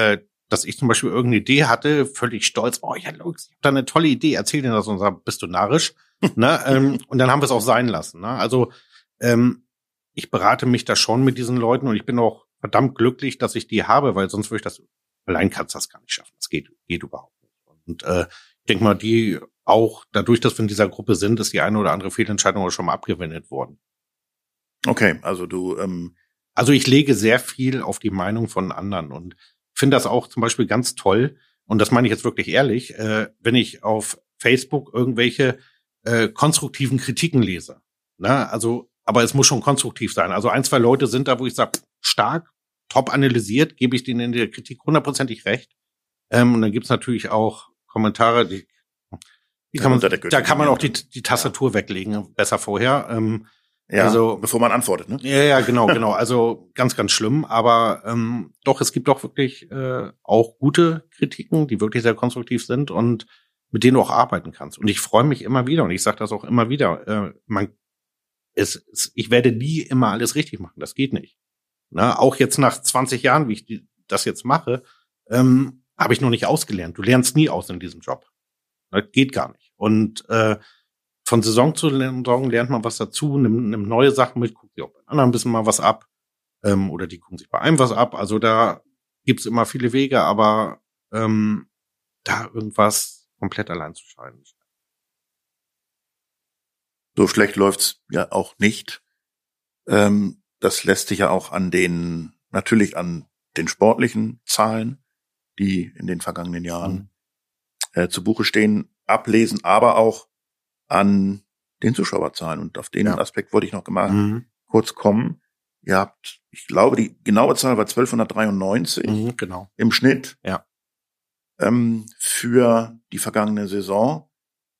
dass ich zum Beispiel irgendeine Idee hatte, völlig stolz, oh ja, Lux, ich habe da eine tolle Idee, erzähl dir das und sag, bist du narrisch? ne? ähm, und dann haben wir es auch sein lassen. Ne? Also ähm, ich berate mich da schon mit diesen Leuten und ich bin auch verdammt glücklich, dass ich die habe, weil sonst würde ich das, allein kannst du das gar nicht schaffen. Das geht, geht überhaupt nicht. Und äh, ich denke mal, die auch, dadurch, dass wir in dieser Gruppe sind, ist die eine oder andere Fehlentscheidung auch schon mal abgewendet worden. Okay, also du... Ähm Also ich lege sehr viel auf die Meinung von anderen und finde das auch zum Beispiel ganz toll. Und das meine ich jetzt wirklich ehrlich, äh, wenn ich auf Facebook irgendwelche äh, konstruktiven Kritiken lese. Ne? Also, aber es muss schon konstruktiv sein. Also ein, zwei Leute sind da, wo ich sage, stark, top analysiert, gebe ich denen in der Kritik hundertprozentig recht. Ähm, und dann gibt's natürlich auch Kommentare, die, die kann man, da kann man auch die, die Tastatur ja. weglegen, besser vorher. Ähm, Ja, also, bevor man antwortet, ne? Ja, ja, genau, genau. Also ganz, ganz schlimm. Aber ähm, doch, es gibt doch wirklich äh, auch gute Kritiken, die wirklich sehr konstruktiv sind und mit denen du auch arbeiten kannst. Und ich freue mich immer wieder und ich sage das auch immer wieder. Äh, man, es, es, ich werde nie immer alles richtig machen. Das geht nicht. Na, auch jetzt nach zwanzig Jahren, wie ich die, das jetzt mache, ähm, habe ich noch nicht ausgelernt. Du lernst nie aus in diesem Job. Das geht gar nicht. Und äh, von Saison zu Saison lernt man was dazu, nimmt, nimmt neue Sachen mit, guckt sich auch bei anderen ein bisschen mal was ab. Ähm, oder die gucken sich bei einem was ab. Also da gibt's immer viele Wege, aber ähm, da irgendwas komplett allein zu scheiden. So schlecht läuft's ja auch nicht. Ähm, das lässt sich ja auch an den, natürlich an den sportlichen Zahlen, die in den vergangenen Jahren mhm. äh, zu Buche stehen, ablesen, aber auch an den Zuschauerzahlen. Und auf den ja. Aspekt wollte ich noch mal mhm. kurz kommen. Ihr habt, ich glaube, die genaue Zahl war zwölfhundertdreiundneunzig mhm, genau. im Schnitt ja. ähm, für die vergangene Saison.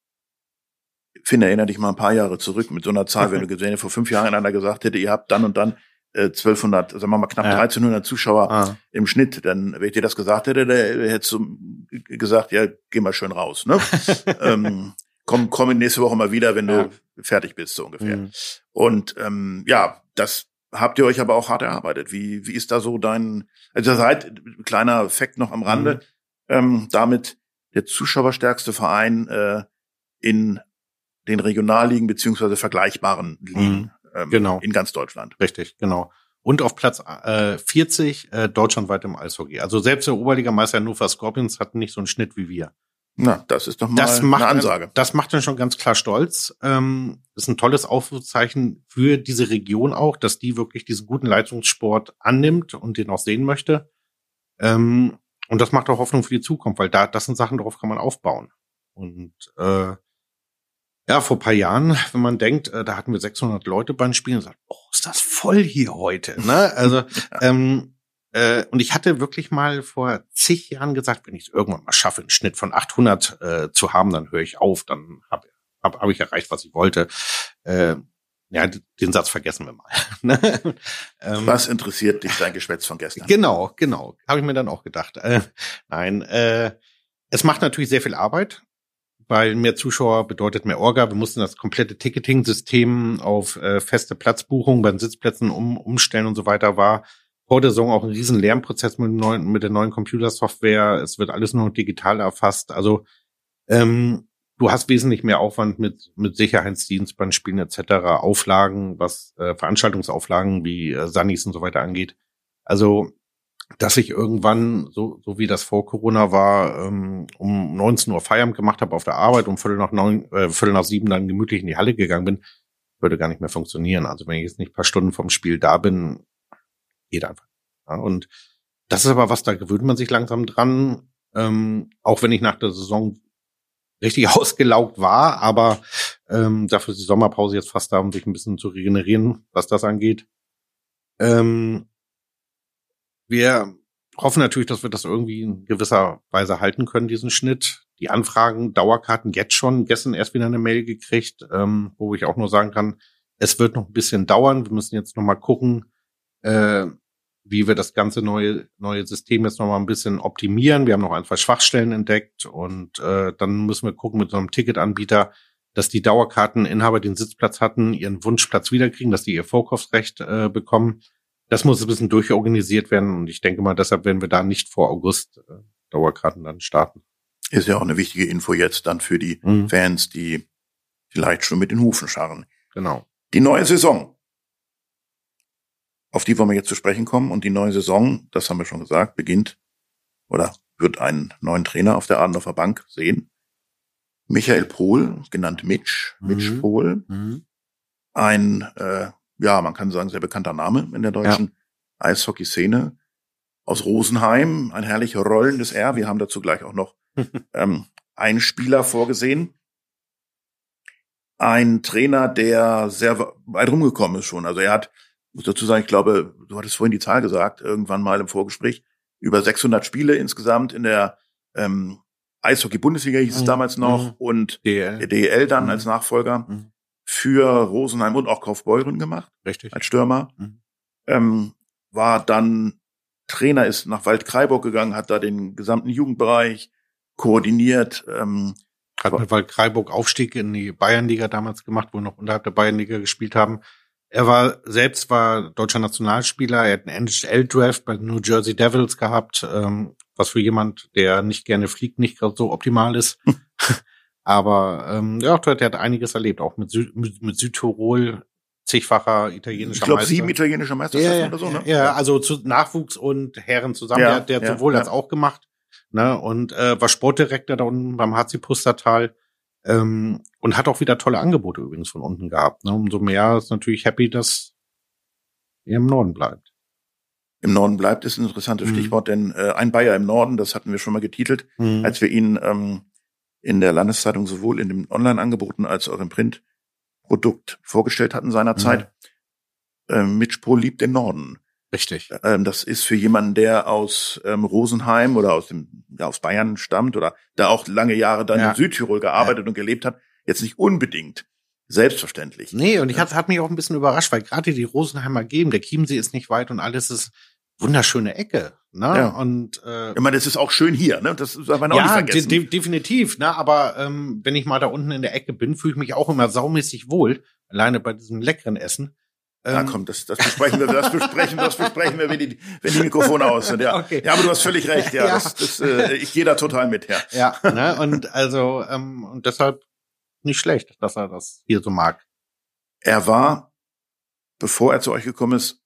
Ich finde, erinnere dich mal ein paar Jahre zurück mit so einer Zahl, wenn du gesehen vor fünf Jahren einer gesagt hätte, ihr habt dann und dann äh, zwölfhundert, sagen wir mal knapp ja. dreizehnhundert Zuschauer ah. im Schnitt, dann, wenn ich dir das gesagt hätte, der hättest du gesagt, ja, geh mal schön raus, ne? ähm, Komm, komm nächste Woche mal wieder, wenn du ja. fertig bist, so ungefähr. Mhm. Und ähm, ja, das habt ihr euch aber auch hart erarbeitet. Wie wie ist da so dein, also seid, kleiner Fakt noch am Rande, mhm. ähm, damit der zuschauerstärkste Verein äh, in den Regionalligen beziehungsweise vergleichbaren Ligen mhm. ähm, genau. in ganz Deutschland. Richtig, genau. Und auf Platz äh, vierzig äh, deutschlandweit im Eishockey. Also selbst der Oberligameister Hannover Scorpions hat nicht so einen Schnitt wie wir. Na, das ist doch mal das macht, eine Ansage. Das macht dann schon ganz klar stolz. Ähm, das ist ein tolles Ausrufezeichen für diese Region auch, dass die wirklich diesen guten Leistungssport annimmt und den auch sehen möchte. Ähm, und das macht auch Hoffnung für die Zukunft, weil da, das sind Sachen, darauf kann man aufbauen. Und äh, ja, vor ein paar Jahren, wenn man denkt, äh, da hatten wir sechshundert Leute beim Spielen und sagt, oh, ist das voll hier heute, ne? Also, ähm, Äh, und ich hatte wirklich mal vor zig Jahren gesagt, wenn ich es irgendwann mal schaffe, einen Schnitt von achthundert äh, zu haben, dann höre ich auf, dann habe hab, hab ich erreicht, was ich wollte. Äh, ja, den Satz vergessen wir mal. ähm, was interessiert dich dein Geschwätz von gestern? Genau, genau. Habe ich mir dann auch gedacht. Äh, nein, äh, es macht natürlich sehr viel Arbeit, weil mehr Zuschauer bedeutet mehr Orga. Wir mussten das komplette Ticketing-System auf äh, feste Platzbuchung bei den Sitzplätzen um, umstellen und so weiter war. Vor der Saison auch ein riesen Lernprozess mit, neuen, mit der neuen Computersoftware. Es wird alles nur noch digital erfasst. Also ähm, du hast wesentlich mehr Aufwand mit mit Sicherheitsdienst beim Spielen et cetera, Auflagen, was äh, Veranstaltungsauflagen wie äh, Sunnies und so weiter angeht. Also dass ich irgendwann, so so wie das vor Corona war, ähm, um neunzehn Uhr Feierabend gemacht habe auf der Arbeit, um Viertel nach neun, äh, Viertel nach sieben dann gemütlich in die Halle gegangen bin, würde gar nicht mehr funktionieren. Also wenn ich jetzt nicht ein paar Stunden vom Spiel da bin, geht einfach. Ja, und das ist aber was, da gewöhnt man sich langsam dran, ähm, auch wenn ich nach der Saison richtig ausgelaugt war, aber ähm, dafür ist die Sommerpause jetzt fast da, um sich ein bisschen zu regenerieren, was das angeht. Ähm, wir hoffen natürlich, dass wir das irgendwie in gewisser Weise halten können, diesen Schnitt. Die Anfragen, Dauerkarten jetzt schon, gestern erst wieder eine Mail gekriegt, ähm, wo ich auch nur sagen kann, es wird noch ein bisschen dauern. Wir müssen jetzt noch mal gucken, äh, wie wir das ganze neue neue System jetzt noch mal ein bisschen optimieren. Wir haben noch ein, zwei Schwachstellen entdeckt und äh, dann müssen wir gucken mit so einem Ticketanbieter, dass die Dauerkarteninhaber, die den Sitzplatz hatten, ihren Wunschplatz wiederkriegen, dass die ihr Vorkaufsrecht äh, bekommen. das muss ein bisschen durchorganisiert werden und ich denke mal, deshalb werden wir da nicht vor August äh, Dauerkarten dann starten. Ist ja auch eine wichtige Info jetzt dann für die mhm. Fans, die vielleicht schon mit den Hufen scharren. Genau. Die neue Saison, auf die wollen wir jetzt zu sprechen kommen. Und die neue Saison, das haben wir schon gesagt, beginnt oder wird einen neuen Trainer auf der Adendorfer Bank sehen. Michael Pohl, genannt Mitch, mhm. Mitch Pohl. Mhm. Ein, äh, ja, man kann sagen, sehr bekannter Name in der deutschen ja. Eishockey-Szene. Aus Rosenheim, ein herrlicher rollendes R. Wir haben dazu gleich auch noch ähm, einen Spieler vorgesehen. Ein Trainer, der sehr weit rumgekommen ist schon. Also er hat, muss dazu sagen, ich glaube, du hattest vorhin die Zahl gesagt, irgendwann mal im Vorgespräch, über sechshundert Spiele insgesamt in der ähm, Eishockey-Bundesliga hieß es mhm. damals noch mhm. und D E L. der D E L dann mhm. als Nachfolger mhm. für Rosenheim und auch Kaufbeuren gemacht. Richtig. Als Stürmer. Mhm. Ähm, war dann Trainer, ist nach Waldkraiburg gegangen, hat da den gesamten Jugendbereich koordiniert. Ähm, hat mit Waldkraiburg Aufstieg in die Bayernliga damals gemacht, wo wir noch unterhalb der Bayernliga gespielt haben. Er war selbst war deutscher Nationalspieler. Er hat einen N H L-Draft bei den New Jersey Devils gehabt, ähm, was für jemand, der nicht gerne fliegt, nicht gerade so optimal ist. Aber ähm, ja, der hat einiges erlebt, auch mit, Sü- mit, mit Südtirol, zigfacher italienischer ich glaub, Meister. sieben italienische Meisterschaften ja, oder so, ne? Ja, ja, also zu Nachwuchs und Herren zusammen. Ja, der hat, der hat ja, sowohl ja. als auch gemacht. Ne? Und äh, war Sportdirektor da unten beim H C Pustertal. Ähm, und hat auch wieder tolle Angebote übrigens von unten gehabt. Ne? Umso mehr ist natürlich happy, dass er im Norden bleibt. Im Norden bleibt ist ein interessantes mhm. Stichwort, denn äh, ein Bayer im Norden, das hatten wir schon mal getitelt, mhm. als wir ihn ähm, in der Landeszeitung sowohl in den Online-Angeboten als auch im Printprodukt vorgestellt hatten seinerzeit. Mhm. Ähm, Mitch Pohl liebt den Norden. Richtig. Ähm, das ist für jemanden, der aus ähm, Rosenheim oder aus dem ja, aus Bayern stammt oder da auch lange Jahre dann ja. in Südtirol gearbeitet ja. und gelebt hat, jetzt nicht unbedingt selbstverständlich. Nee, und ich hat, hat mich auch ein bisschen überrascht, weil gerade die Rosenheimer geben, der Chiemsee ist nicht weit und alles ist wunderschöne Ecke, ne? Ja. Und äh, ich meine, das ist auch schön hier, ne? Das darf man auch ja, nicht vergessen. De- de- definitiv, ne? Aber ähm, wenn ich mal da unten in der Ecke bin, fühle ich mich auch immer saumäßig wohl, alleine bei diesem leckeren Essen. Ja, komm, das, das besprechen wir, das besprechen, das besprechen wir, wenn die, wenn die Mikrofone aus sind. Ja, okay. Ja, aber du hast völlig recht. Ja, ja. Das, das, äh, ich gehe da total mit. Ja, ja. Ne? Und also ähm, und deshalb nicht schlecht, dass er das hier so mag. Er war, bevor er zu euch gekommen ist,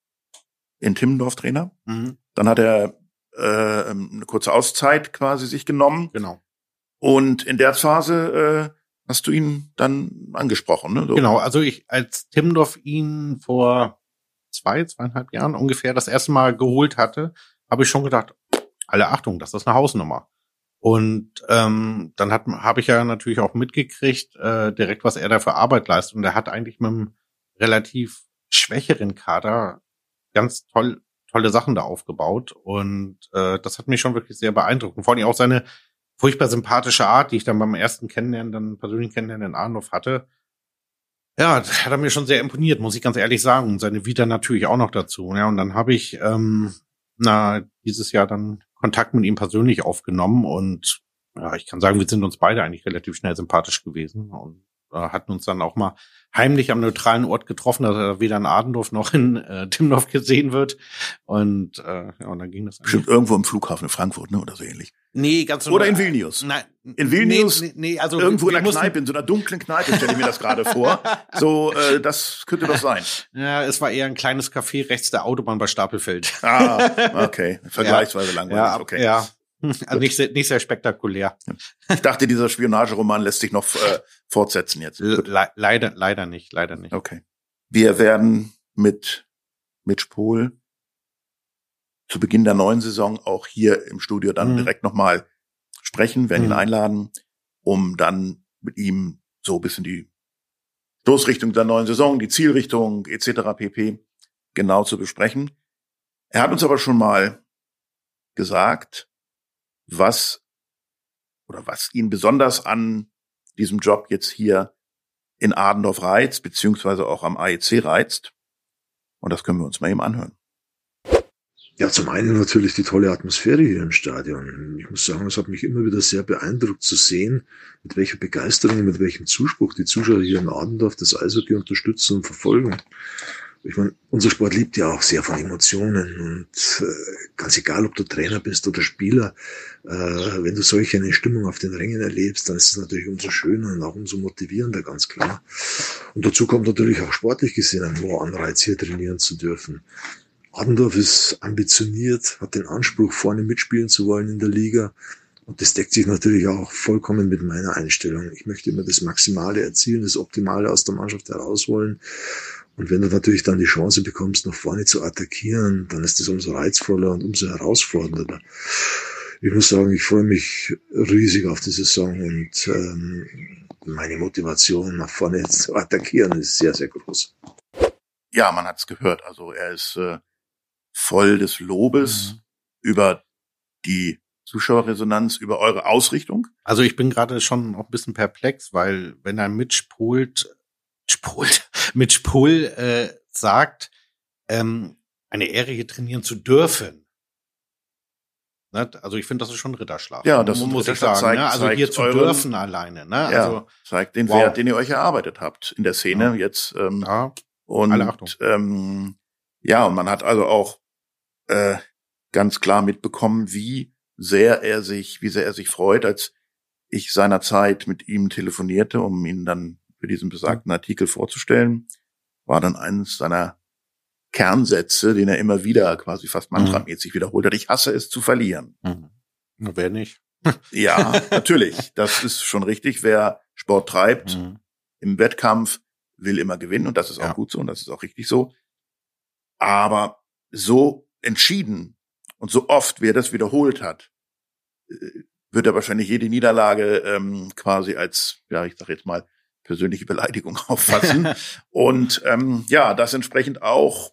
in Timmendorf Trainer. Mhm. Dann hat er äh, eine kurze Auszeit quasi sich genommen. Genau. Und in der Phase äh, hast du ihn dann angesprochen, ne? So. Genau, also ich, als Timmendorf ihn vor zwei, zweieinhalb Jahren ungefähr das erste Mal geholt hatte, habe ich schon gedacht, alle Achtung, das ist eine Hausnummer. Und ähm, dann hat habe ich ja natürlich auch mitgekriegt, äh, direkt, was er da für Arbeit leistet. Und er hat eigentlich mit einem relativ schwächeren Kader ganz toll tolle Sachen da aufgebaut. Und äh, das hat mich schon wirklich sehr beeindruckt. Und vor allem auch seine furchtbar sympathische Art, die ich dann beim ersten Kennenlernen, dann persönlich Kennenlernen in Adendorf hatte. Ja, das hat er mir schon sehr imponiert, muss ich ganz ehrlich sagen. Und seine Vita natürlich auch noch dazu. Ja, und dann habe ich ähm, na dieses Jahr dann Kontakt mit ihm persönlich aufgenommen. Und ja, ich kann sagen, wir sind uns beide eigentlich relativ schnell sympathisch gewesen. Und äh, hatten uns dann auch mal heimlich am neutralen Ort getroffen, dass er weder in Adendorf noch in äh, Timmendorf gesehen wird. Und äh, ja, und dann ging das. Bestimmt irgendwo im Flughafen in Frankfurt, ne, oder so ähnlich. Nee, ganz so. Oder in Vilnius. Nein, in Vilnius. Nee, nee, also irgendwo in einer Kneipe, in so einer dunklen Kneipe stelle ich mir das gerade vor. So, äh, das könnte doch sein. Ja, es war eher ein kleines Café rechts der Autobahn bei Stapelfeld. Ah, okay, vergleichsweise ja. langweilig. Ja, okay. Ja. Also nicht sehr, nicht sehr spektakulär. Ich dachte, dieser Spionageroman lässt sich noch äh, fortsetzen jetzt. Le- leider, leider nicht, leider nicht. Okay. Wir werden mit Mitch Pohl zu Beginn der neuen Saison auch hier im Studio dann mhm. direkt nochmal sprechen, werden mhm. ihn einladen, um dann mit ihm so ein bisschen die Stoßrichtung der neuen Saison, die Zielrichtung et cetera pp. Genau zu besprechen. Er hat uns aber schon mal gesagt, was oder was ihn besonders an diesem Job jetzt hier in Adendorf reizt, beziehungsweise auch am A E C reizt. Und das können wir uns mal eben anhören. Ja, zum einen natürlich die tolle Atmosphäre hier im Stadion. Ich muss sagen, es hat mich immer wieder sehr beeindruckt zu sehen, mit welcher Begeisterung, mit welchem Zuspruch die Zuschauer hier in Adendorf das Eishockey unterstützen und verfolgen. Ich meine, unser Sport lebt ja auch sehr von Emotionen und äh, ganz egal, ob du Trainer bist oder Spieler, äh, wenn du solch eine Stimmung auf den Rängen erlebst, dann ist es natürlich umso schöner und auch umso motivierender, ganz klar. Und dazu kommt natürlich auch sportlich gesehen ein hoher Anreiz, hier trainieren zu dürfen. Adendorf ist ambitioniert, hat den Anspruch, vorne mitspielen zu wollen in der Liga. Und das deckt sich natürlich auch vollkommen mit meiner Einstellung. Ich möchte immer das Maximale erzielen, das Optimale aus der Mannschaft herausholen. Und wenn du natürlich dann die Chance bekommst, nach vorne zu attackieren, dann ist das umso reizvoller und umso herausfordernder. Ich muss sagen, ich freue mich riesig auf die Saison und ähm, meine Motivation, nach vorne zu attackieren, ist sehr, sehr groß. Ja, man hat's gehört. Also er ist äh, voll des Lobes mhm. über die Zuschauerresonanz, über eure Ausrichtung. Also ich bin gerade schon auch ein bisschen perplex, weil wenn er mitspult, spult, mit Spul äh, sagt, ähm, eine Ehre hier trainieren zu dürfen. Ne? Also ich finde, das ist schon ein Ritterschlag. Ja, das muss muss ich sagen. zeigt, ne? Also zeigt hier zu euren, dürfen alleine. Ne? Ja, also, zeigt den wow. Wert, den ihr euch erarbeitet habt in der Szene ja. jetzt. Ähm, ja, und alle Achtung. Ähm, ja, und man hat also auch äh, ganz klar mitbekommen, wie sehr er sich, wie sehr er sich freut, als ich seinerzeit mit ihm telefonierte, um ihn dann für diesen besagten Artikel vorzustellen, war dann eines seiner Kernsätze, den er immer wieder quasi fast mantramäßig wiederholt hat. Ich hasse es zu verlieren. Mhm. Wer nicht? Ja, natürlich. Das ist schon richtig. Wer Sport treibt, mhm. im Wettkampf will immer gewinnen. Und das ist auch ja. gut so und das ist auch richtig so. Aber so entschieden und so oft, wie er das wiederholt hat, wird er wahrscheinlich jede Niederlage ähm, quasi als, ja, ich sag jetzt mal, persönliche Beleidigung auffassen. Und ähm, ja, das entsprechend auch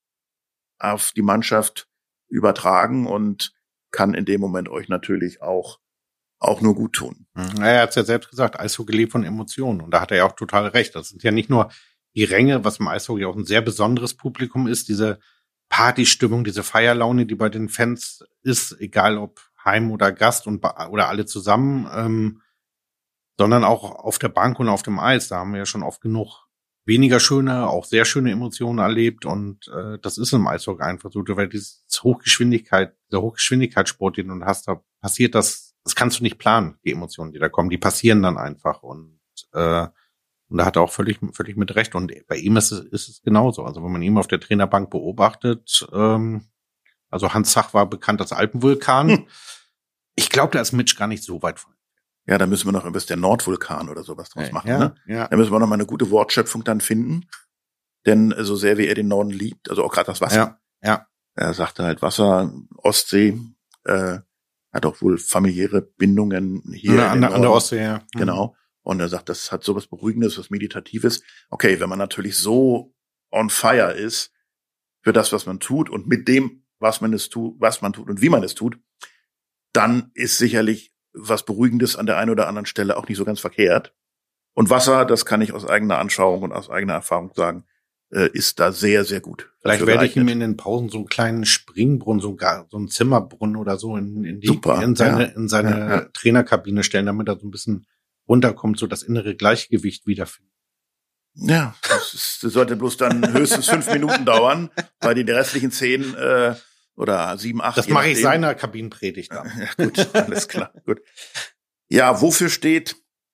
auf die Mannschaft übertragen und kann in dem Moment euch natürlich auch auch nur gut tun. Er hat es ja selbst gesagt, Eishockey lebt von Emotionen. Und da hat er ja auch total recht. Das sind ja nicht nur die Ränge, was im Eishockey auch ein sehr besonderes Publikum ist, diese Partystimmung, diese Feierlaune, die bei den Fans ist, egal ob Heim oder Gast und oder alle zusammen, ähm, sondern auch auf der Bank und auf dem Eis. Da haben wir ja schon oft genug weniger schöne, auch sehr schöne Emotionen erlebt und äh, das ist im Eishockey einfach so, weil dieses Hochgeschwindigkeit, der Hochgeschwindigkeitssport, den du hast, da passiert das, das kannst du nicht planen, die Emotionen, die da kommen, die passieren dann einfach und äh, und da hat er auch völlig völlig mit Recht und bei ihm ist es, ist es genauso. Also wenn man ihn auf der Trainerbank beobachtet, ähm, also Hans Zach war bekannt als Alpenvulkan. Hm. Ich glaube, da ist Mitch gar nicht so weit von. Ja, da müssen wir noch etwas der Nordvulkan oder sowas draus machen. Ja, ne? ja. Da müssen wir noch mal eine gute Wortschöpfung dann finden. Denn so sehr wie er den Norden liebt, also auch gerade das Wasser. Ja, ja. Er sagte halt Wasser, Ostsee, äh, hat auch wohl familiäre Bindungen hier. Ja, an, der, an der Ostsee, ja. Genau. Und er sagt, das hat sowas Beruhigendes, was Meditatives. Okay, wenn man natürlich so on fire ist für das, was man tut und mit dem, was man es tut, was man tut und wie man es tut, dann ist sicherlich was Beruhigendes an der einen oder anderen Stelle auch nicht so ganz verkehrt. Und Wasser, das kann ich aus eigener Anschauung und aus eigener Erfahrung sagen, äh, ist da sehr, sehr gut. Vielleicht werde ich ihm in den Pausen so einen kleinen Springbrunnen, so, gar, so einen Zimmerbrunnen oder so in, in, die, Super, in seine, ja. in seine ja, ja. Trainerkabine stellen, damit er so ein bisschen runterkommt, so das innere Gleichgewicht wiederfindet. Ja, das, ist, das sollte bloß dann höchstens fünf Minuten dauern, weil die restlichen zehn äh, oder sieben, acht. Das mache ich seiner Kabinenpredigt dann. Ja, gut, alles klar, gut. Ja, wofür steht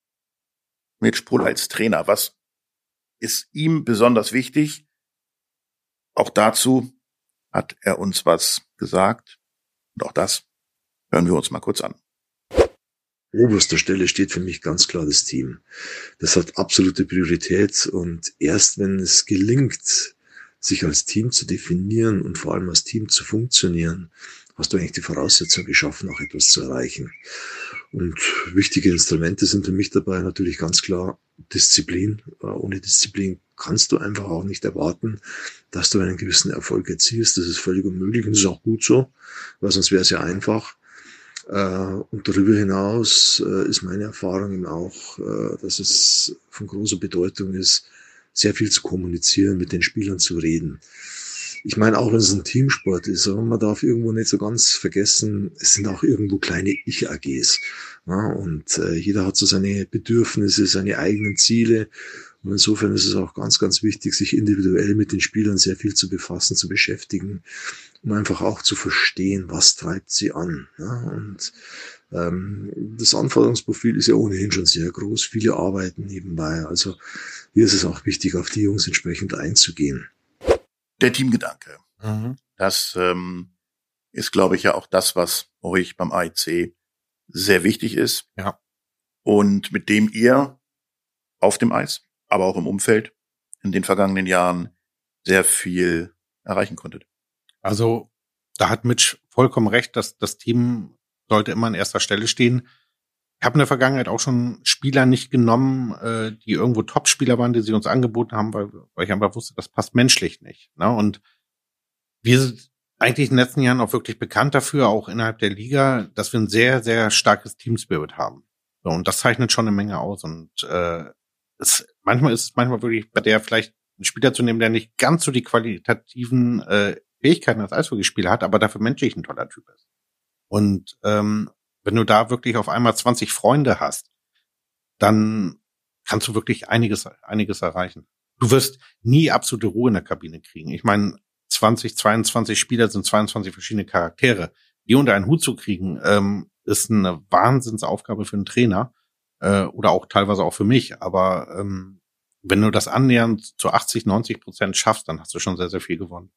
Mitch Pohl als Trainer? Was ist ihm besonders wichtig? Auch dazu hat er uns was gesagt. Und auch das hören wir uns mal kurz an. Oberster Stelle steht für mich ganz klar das Team. Das hat absolute Priorität und erst wenn es gelingt, sich als Team zu definieren und vor allem als Team zu funktionieren, hast du eigentlich die Voraussetzung geschaffen, auch etwas zu erreichen. Und wichtige Instrumente sind für mich dabei natürlich ganz klar Disziplin. Ohne Disziplin kannst du einfach auch nicht erwarten, dass du einen gewissen Erfolg erzielst. Das ist völlig unmöglich und das ist auch gut so, weil sonst wäre es ja einfach. Und darüber hinaus ist meine Erfahrung eben auch, dass es von großer Bedeutung ist, sehr viel zu kommunizieren, mit den Spielern zu reden. Ich meine, auch wenn es ein Teamsport ist, aber man darf irgendwo nicht so ganz vergessen, es sind auch irgendwo kleine Ich-A Gs. Ja, und äh, jeder hat so seine Bedürfnisse, seine eigenen Ziele. Und insofern ist es auch ganz, ganz wichtig, sich individuell mit den Spielern sehr viel zu befassen, zu beschäftigen, um einfach auch zu verstehen, was treibt sie an. Ja, und ähm, das Anforderungsprofil ist ja ohnehin schon sehr groß. Viele arbeiten nebenbei. Also hier ist es auch wichtig, auf die Jungs entsprechend einzugehen. Der Teamgedanke. Mhm. Das ähm, ist, glaube ich, ja auch das, was euch beim A I C sehr wichtig ist. Ja. Und mit dem ihr auf dem Eis, aber auch im Umfeld in den vergangenen Jahren sehr viel erreichen konntet. Also da hat Mitch vollkommen recht, dass das Team sollte immer an erster Stelle stehen. Ich habe in der Vergangenheit auch schon Spieler nicht genommen, äh, die irgendwo Top-Spieler waren, die sie uns angeboten haben, weil, weil ich einfach wusste, das passt menschlich nicht. Ne? Und wir sind eigentlich in den letzten Jahren auch wirklich bekannt dafür, auch innerhalb der Liga, dass wir ein sehr, sehr starkes Team-Spirit haben. So, und das zeichnet schon eine Menge aus. Und äh, es, manchmal ist es manchmal wirklich bei der vielleicht einen Spieler zu nehmen, der nicht ganz so die qualitativen äh, Fähigkeiten als Eishockeyspieler hat, aber dafür menschlich ein toller Typ ist. Und ähm, wenn du da wirklich auf einmal zwanzig Freunde hast, dann kannst du wirklich einiges einiges erreichen. Du wirst nie absolute Ruhe in der Kabine kriegen. Ich meine, zwanzig, zweiundzwanzig Spieler sind zweiundzwanzig verschiedene Charaktere. Die unter einen Hut zu kriegen, ähm, ist eine Wahnsinnsaufgabe für einen Trainer äh, oder auch teilweise auch für mich. Aber ähm, wenn du das annähernd zu achtzig, neunzig Prozent schaffst, dann hast du schon sehr, sehr viel gewonnen.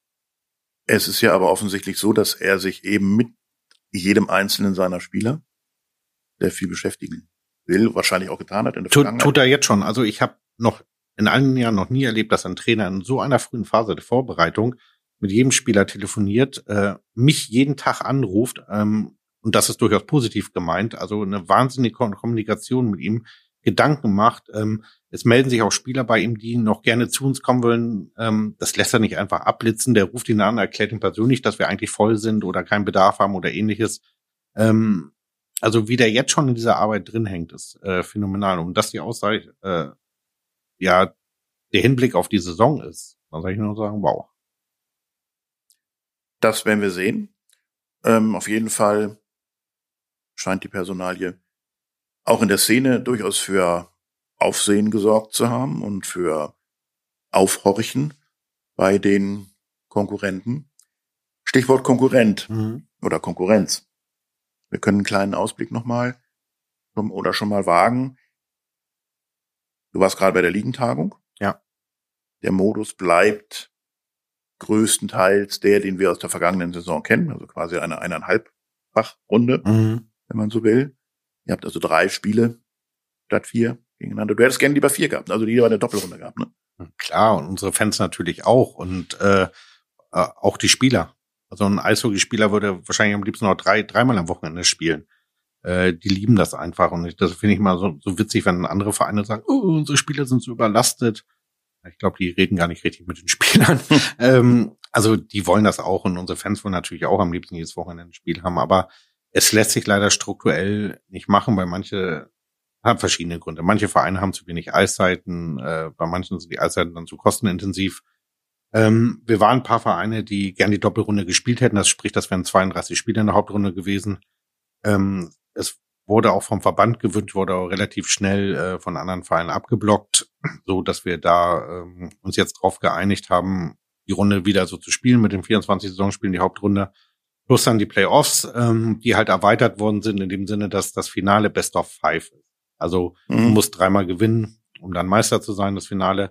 Es ist ja aber offensichtlich so, dass er sich eben mit jedem einzelnen seiner Spieler sehr viel beschäftigen will, wahrscheinlich auch getan hat in der Tut, Vergangenheit. tut er jetzt schon. Also ich habe noch in allen Jahren noch nie erlebt, dass ein Trainer in so einer frühen Phase der Vorbereitung mit jedem Spieler telefoniert, äh, mich jeden Tag anruft, ähm, und das ist durchaus positiv gemeint, also eine wahnsinnige Kommunikation mit ihm, Gedanken macht. Ähm, es melden sich auch Spieler bei ihm, die noch gerne zu uns kommen wollen. Ähm, das lässt er nicht einfach abblitzen. Der ruft ihn an, erklärt ihm persönlich, dass wir eigentlich voll sind oder keinen Bedarf haben oder ähnliches. Ähm, also wie der jetzt schon in dieser Arbeit drin hängt, ist äh, phänomenal. Und dass die Aussage, äh, ja, der Hinblick auf die Saison ist, dann soll ich nur sagen, wow. Das werden wir sehen. Ähm, auf jeden Fall scheint die Personalie auch in der Szene durchaus für Aufsehen gesorgt zu haben und für Aufhorchen bei den Konkurrenten. Stichwort Konkurrent Mhm. oder Konkurrenz. Wir können einen kleinen Ausblick nochmal oder schon mal wagen. Du warst gerade bei der Ligentagung. Ja. Der Modus bleibt größtenteils der, den wir aus der vergangenen Saison kennen, also quasi eine eineinhalbfach-Runde, Mhm. wenn man so will. Ihr habt also drei Spiele statt vier gegeneinander. Du hättest gerne lieber vier gehabt, also lieber eine Doppelrunde gehabt, ne? Klar, und unsere Fans natürlich auch und äh, äh, auch die Spieler. Also ein Eishockeyspieler würde wahrscheinlich am liebsten noch drei, dreimal am Wochenende spielen. Äh, die lieben das einfach und ich, das finde ich mal so, so witzig, wenn andere Vereine sagen, oh, unsere Spieler sind so überlastet. Ich glaube, die reden gar nicht richtig mit den Spielern. ähm, also die wollen das auch und unsere Fans wollen natürlich auch am liebsten jedes Wochenende ein Spiel haben, aber es lässt sich leider strukturell nicht machen, weil manche haben verschiedene Gründe. Manche Vereine haben zu wenig Eiszeiten, äh, bei manchen sind die Eiszeiten dann zu kostenintensiv. Ähm, wir waren ein paar Vereine, die gern die Doppelrunde gespielt hätten. Das spricht, das wären zweiunddreißig Spiele in der Hauptrunde gewesen. Ähm, es wurde auch vom Verband gewünscht, wurde auch relativ schnell äh, von anderen Vereinen abgeblockt, so dass wir da ähm, uns jetzt drauf geeinigt haben, die Runde wieder so zu spielen mit den vierundzwanzig Saisonspielen, die Hauptrunde, plus dann die Playoffs, ähm, die halt erweitert worden sind in dem Sinne, dass das Finale Best of Five ist. Also mhm. du musst dreimal gewinnen, um dann Meister zu sein. Das Finale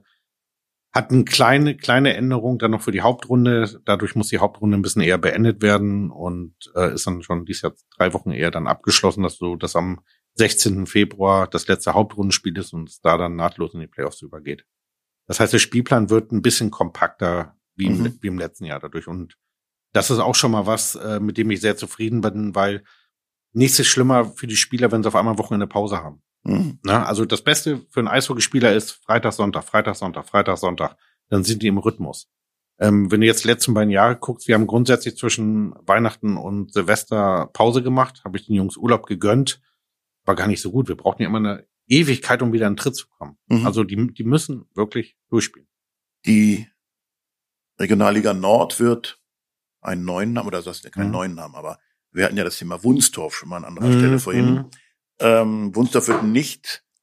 hat eine kleine, kleine Änderung dann noch für die Hauptrunde. Dadurch muss die Hauptrunde ein bisschen eher beendet werden und äh, ist dann schon dieses Jahr drei Wochen eher dann abgeschlossen, dass so, dass am sechzehnten Februar das letzte Hauptrundenspiel ist und es da dann nahtlos in die Playoffs übergeht. Das heißt, der Spielplan wird ein bisschen kompakter wie im, mhm. wie im letzten Jahr dadurch. Und das ist auch schon mal was, äh, mit dem ich sehr zufrieden bin, weil nichts ist schlimmer für die Spieler, wenn sie auf einmal ein Wochenende Pause haben. Mhm. Na, also das Beste für einen Eishockeyspieler ist Freitag, Sonntag, Freitag, Sonntag, Freitag, Sonntag. Dann sind die im Rhythmus. Ähm, wenn du jetzt die letzten beiden Jahre guckst, wir haben grundsätzlich zwischen Weihnachten und Silvester Pause gemacht, habe ich den Jungs Urlaub gegönnt. War gar nicht so gut. Wir brauchten ja immer eine Ewigkeit, um wieder in den Tritt zu kommen. Mhm. Also die, die müssen wirklich durchspielen. Die Regionalliga Nord wird einen neuen Namen, oder das ist ja keinen mhm. neuen Namen, aber wir hatten ja das Thema Wunstorf schon mal an anderer mhm. Stelle vorhin. Ähm, Wunstorf wird nicht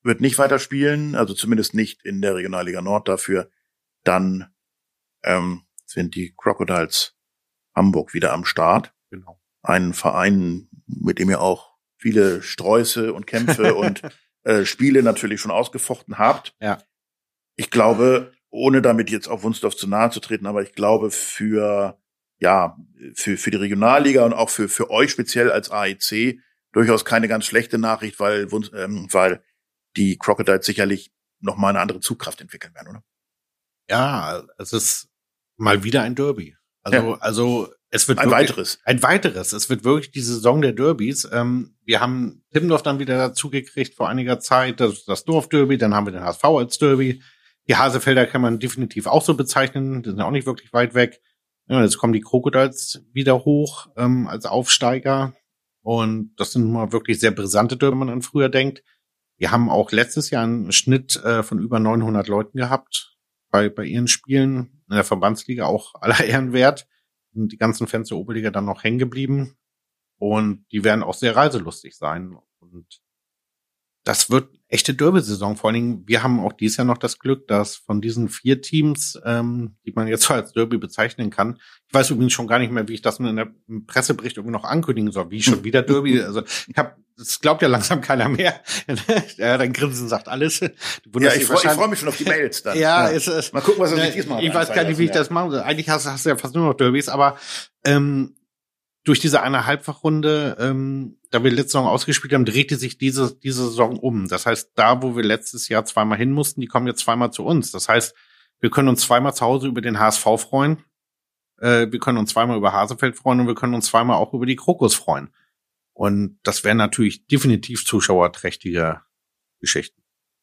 wird nicht weiterspielen, also zumindest nicht in der Regionalliga Nord. Dafür dann ähm, sind die Crocodiles Hamburg wieder am Start. Genau. Ein Verein, mit dem ihr auch viele Sträuße und Kämpfe und äh, Spiele natürlich schon ausgefochten habt. Ja. Ich glaube, ohne damit jetzt auf Wunsdorf zu nahe zu treten, aber ich glaube für ja für für die Regionalliga und auch für für euch speziell als A E C durchaus keine ganz schlechte Nachricht, weil ähm, weil die Crocodiles sicherlich noch mal eine andere Zugkraft entwickeln werden, oder? Ja, es ist mal wieder ein Derby. Also Ja. also es wird Ein wirklich, weiteres. Ein weiteres. Es wird wirklich die Saison der Derbys. Ähm, wir haben Timmendorf dann wieder dazu gekriegt vor einiger Zeit, das, das Dorfderby, dann haben wir den H S V als Derby. Die Hasefelder kann man definitiv auch so bezeichnen, die sind auch nicht wirklich weit weg. Ja, jetzt kommen die Crocodiles wieder hoch ähm, als Aufsteiger. Und das sind mal wirklich sehr brisante Derby, wenn man an früher denkt. Wir haben auch letztes Jahr einen Schnitt äh, von über neunhundert Leuten gehabt bei, bei ihren Spielen in der Verbandsliga, auch aller Ehren wert. Und die ganzen Fans der Oberliga dann noch hängen geblieben. Und die werden auch sehr reiselustig sein. Und das wird eine echte Derby-Saison. Vor allen Dingen, wir haben auch dieses Jahr noch das Glück, dass von diesen vier Teams, ähm, die man jetzt so als Derby bezeichnen kann, ich weiß übrigens schon gar nicht mehr, wie ich das in der im Pressebericht irgendwie noch ankündigen soll, wie schon wieder Derby. Also ich habe, das glaubt ja langsam keiner mehr. Ja, dein Grinsen sagt alles. Ja, ich freue freu mich schon auf die Mails dann. Ja, ja. Ist, ist, mal gucken, was er sich diesmal Ich weiß gar nicht, wie ich das mache. Eigentlich hast, hast du ja fast nur noch Derbys, aber ähm, durch diese eine Halbfachrunde, ähm, da wir letzte Saison ausgespielt haben, drehte sich diese diese Saison um. Das heißt, da, wo wir letztes Jahr zweimal hin mussten, die kommen jetzt zweimal zu uns. Das heißt, wir können uns zweimal zu Hause über den H S V freuen, äh, wir können uns zweimal über Hasefeld freuen und wir können uns zweimal auch über die Krokos freuen. Und das wären natürlich definitiv zuschauerträchtige Geschichten.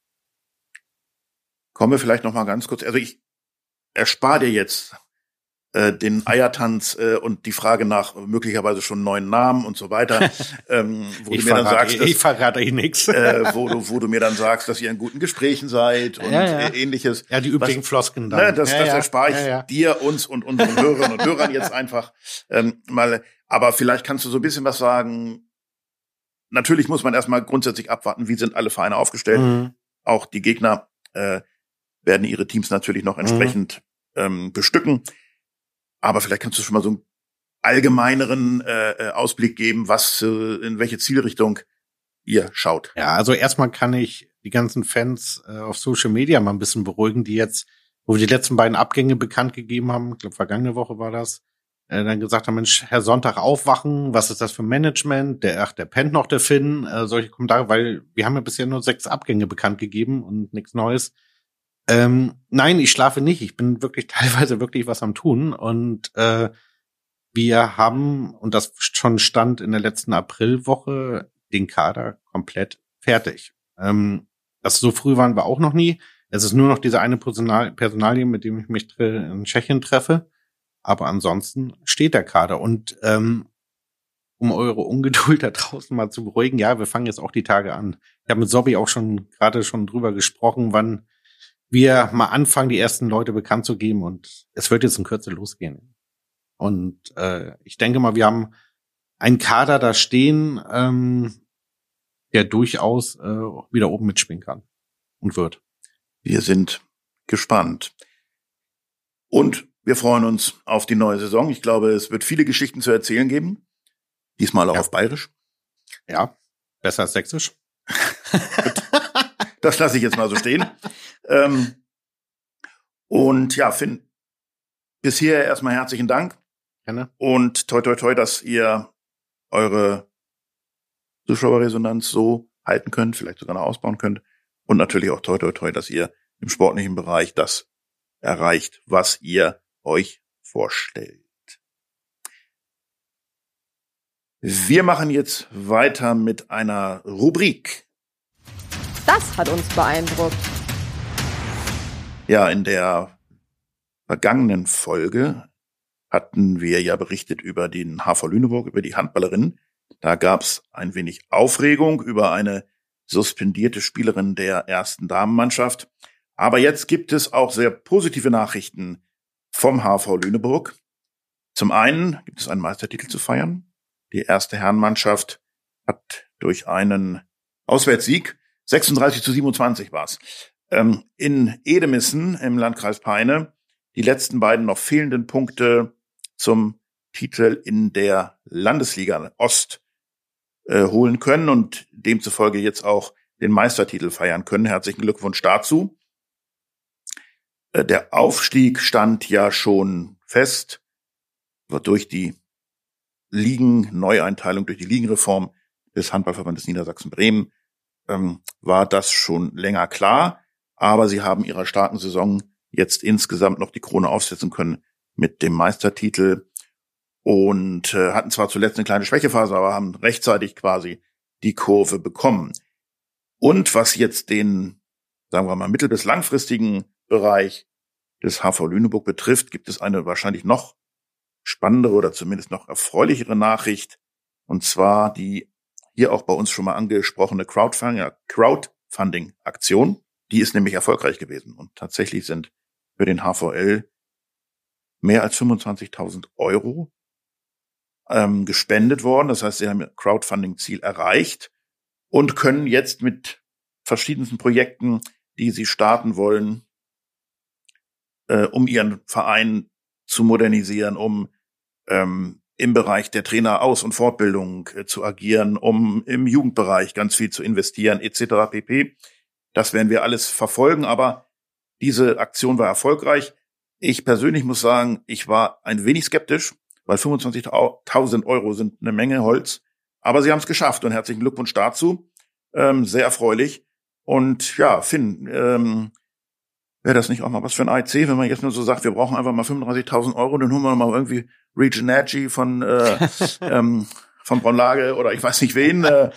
Kommen wir vielleicht noch mal ganz kurz. Also ich erspare dir jetzt äh, den Eiertanz äh, und die Frage nach möglicherweise schon neuen Namen und so weiter. ähm, wo ich du mir verrate, dann sagst, dass, ich verrate eh nichts. äh, wo du wo du mir dann sagst, dass ihr in guten Gesprächen seid und Ja, ja. äh, ähnliches. Ja, die üblichen Was, Flosken dann. Ne, das ja, das ja. erspare ich ja, ja. dir, uns und unseren Hörerinnen und Hörern jetzt einfach ähm, mal. Aber vielleicht kannst du so ein bisschen was sagen. Natürlich muss man erstmal grundsätzlich abwarten, wie sind alle Vereine aufgestellt. Mhm. Auch die Gegner äh, werden ihre Teams natürlich noch entsprechend mhm. ähm, bestücken. Aber vielleicht kannst du schon mal so einen allgemeineren äh, Ausblick geben, was äh, in welche Zielrichtung ihr schaut. Ja, also erstmal kann ich die ganzen Fans äh, auf Social Media mal ein bisschen beruhigen, die jetzt, wo wir die letzten beiden Abgänge bekannt gegeben haben, ich glaube vergangene Woche war das, äh, dann gesagt haben, Mensch, Herr Sonntag aufwachen, was ist das für Management? Der, ach, der pennt noch, der Finn, äh, solche Kommentare, weil wir haben ja bisher nur sechs Abgänge bekannt gegeben und nichts Neues. Ähm, nein, ich schlafe nicht. Ich bin wirklich teilweise wirklich was am tun. Und äh, wir haben, und das schon stand in der letzten Aprilwoche, den Kader komplett fertig. Ähm, das so früh waren wir auch noch nie. Es ist nur noch diese eine Personal Personalie, mit dem ich mich in Tschechien treffe. Aber ansonsten steht der Kader. Und ähm, um eure Ungeduld da draußen mal zu beruhigen, ja, wir fangen jetzt auch die Tage an. Ich habe mit Sobby auch schon gerade schon drüber gesprochen, wann wir mal anfangen, die ersten Leute bekannt zu geben, und es wird jetzt in Kürze losgehen. Und äh, ich denke mal, wir haben einen Kader da stehen, ähm, der durchaus äh, wieder oben mitspielen kann und wird. Wir sind gespannt. Und wir freuen uns auf die neue Saison. Ich glaube, es wird viele Geschichten zu erzählen geben. Diesmal auch ja. auf Bayerisch. Ja, besser als Sächsisch. Das lasse ich jetzt mal so stehen. ähm, und ja, Finn, bisher erstmal herzlichen Dank. Gerne. Und toi toi toi, dass ihr eure Zuschauerresonanz so halten könnt, vielleicht sogar noch ausbauen könnt. Und natürlich auch toi toi toi, dass ihr im sportlichen Bereich das erreicht, was ihr euch vorstellt. Wir machen jetzt weiter mit einer Rubrik. Das hat uns beeindruckt. Ja, in der vergangenen Folge hatten wir ja berichtet über den H V Lüneburg, über die Handballerinnen. Da gab's ein wenig Aufregung über eine suspendierte Spielerin der ersten Damenmannschaft. Aber jetzt gibt es auch sehr positive Nachrichten vom H V Lüneburg. Zum einen gibt es einen Meistertitel zu feiern. Die erste Herrenmannschaft hat durch einen Auswärtssieg sechsunddreißig zu siebenundzwanzig war's. Ähm, in Edemissen im Landkreis Peine die letzten beiden noch fehlenden Punkte zum Titel in der Landesliga Ost äh, holen können und demzufolge jetzt auch den Meistertitel feiern können. Herzlichen Glückwunsch dazu. Äh, der Aufstieg stand ja schon fest, wird durch die Ligen-Neueinteilung, durch die Ligenreform des Handballverbandes Niedersachsen-Bremen, ähm, war das schon länger klar. Aber sie haben ihrer starken Saison jetzt insgesamt noch die Krone aufsetzen können mit dem Meistertitel und äh, hatten zwar zuletzt eine kleine Schwächephase, aber haben rechtzeitig quasi die Kurve bekommen. Und was jetzt den, sagen wir mal, mittel- bis langfristigen Bereich des H V Lüneburg betrifft, gibt es eine wahrscheinlich noch spannendere oder zumindest noch erfreulichere Nachricht. Und zwar die hier auch bei uns schon mal angesprochene Crowdfunding-Aktion. Die ist nämlich erfolgreich gewesen. Und tatsächlich sind für den H V L mehr als fünfundzwanzigtausend Euro ähm, gespendet worden. Das heißt, sie haben ihr Crowdfunding-Ziel erreicht und können jetzt mit verschiedensten Projekten, die sie starten wollen, äh, um ihren Verein zu modernisieren, um ähm, im Bereich der Traineraus- und Fortbildung äh, zu agieren, um im Jugendbereich ganz viel zu investieren, et cetera pp. Das werden wir alles verfolgen, aber diese Aktion war erfolgreich. Ich persönlich muss sagen, ich war ein wenig skeptisch, weil fünfundzwanzigtausend Euro sind eine Menge Holz. Aber sie haben es geschafft und herzlichen Glückwunsch dazu. Ähm, sehr erfreulich. Und ja, Finn, ähm, wäre das nicht auch mal was für ein I C, wenn man jetzt nur so sagt, wir brauchen einfach mal fünfunddreißigtausend Euro, dann holen wir mal irgendwie Regenergy von äh, ähm, von Braunlage oder ich weiß nicht wen. Äh.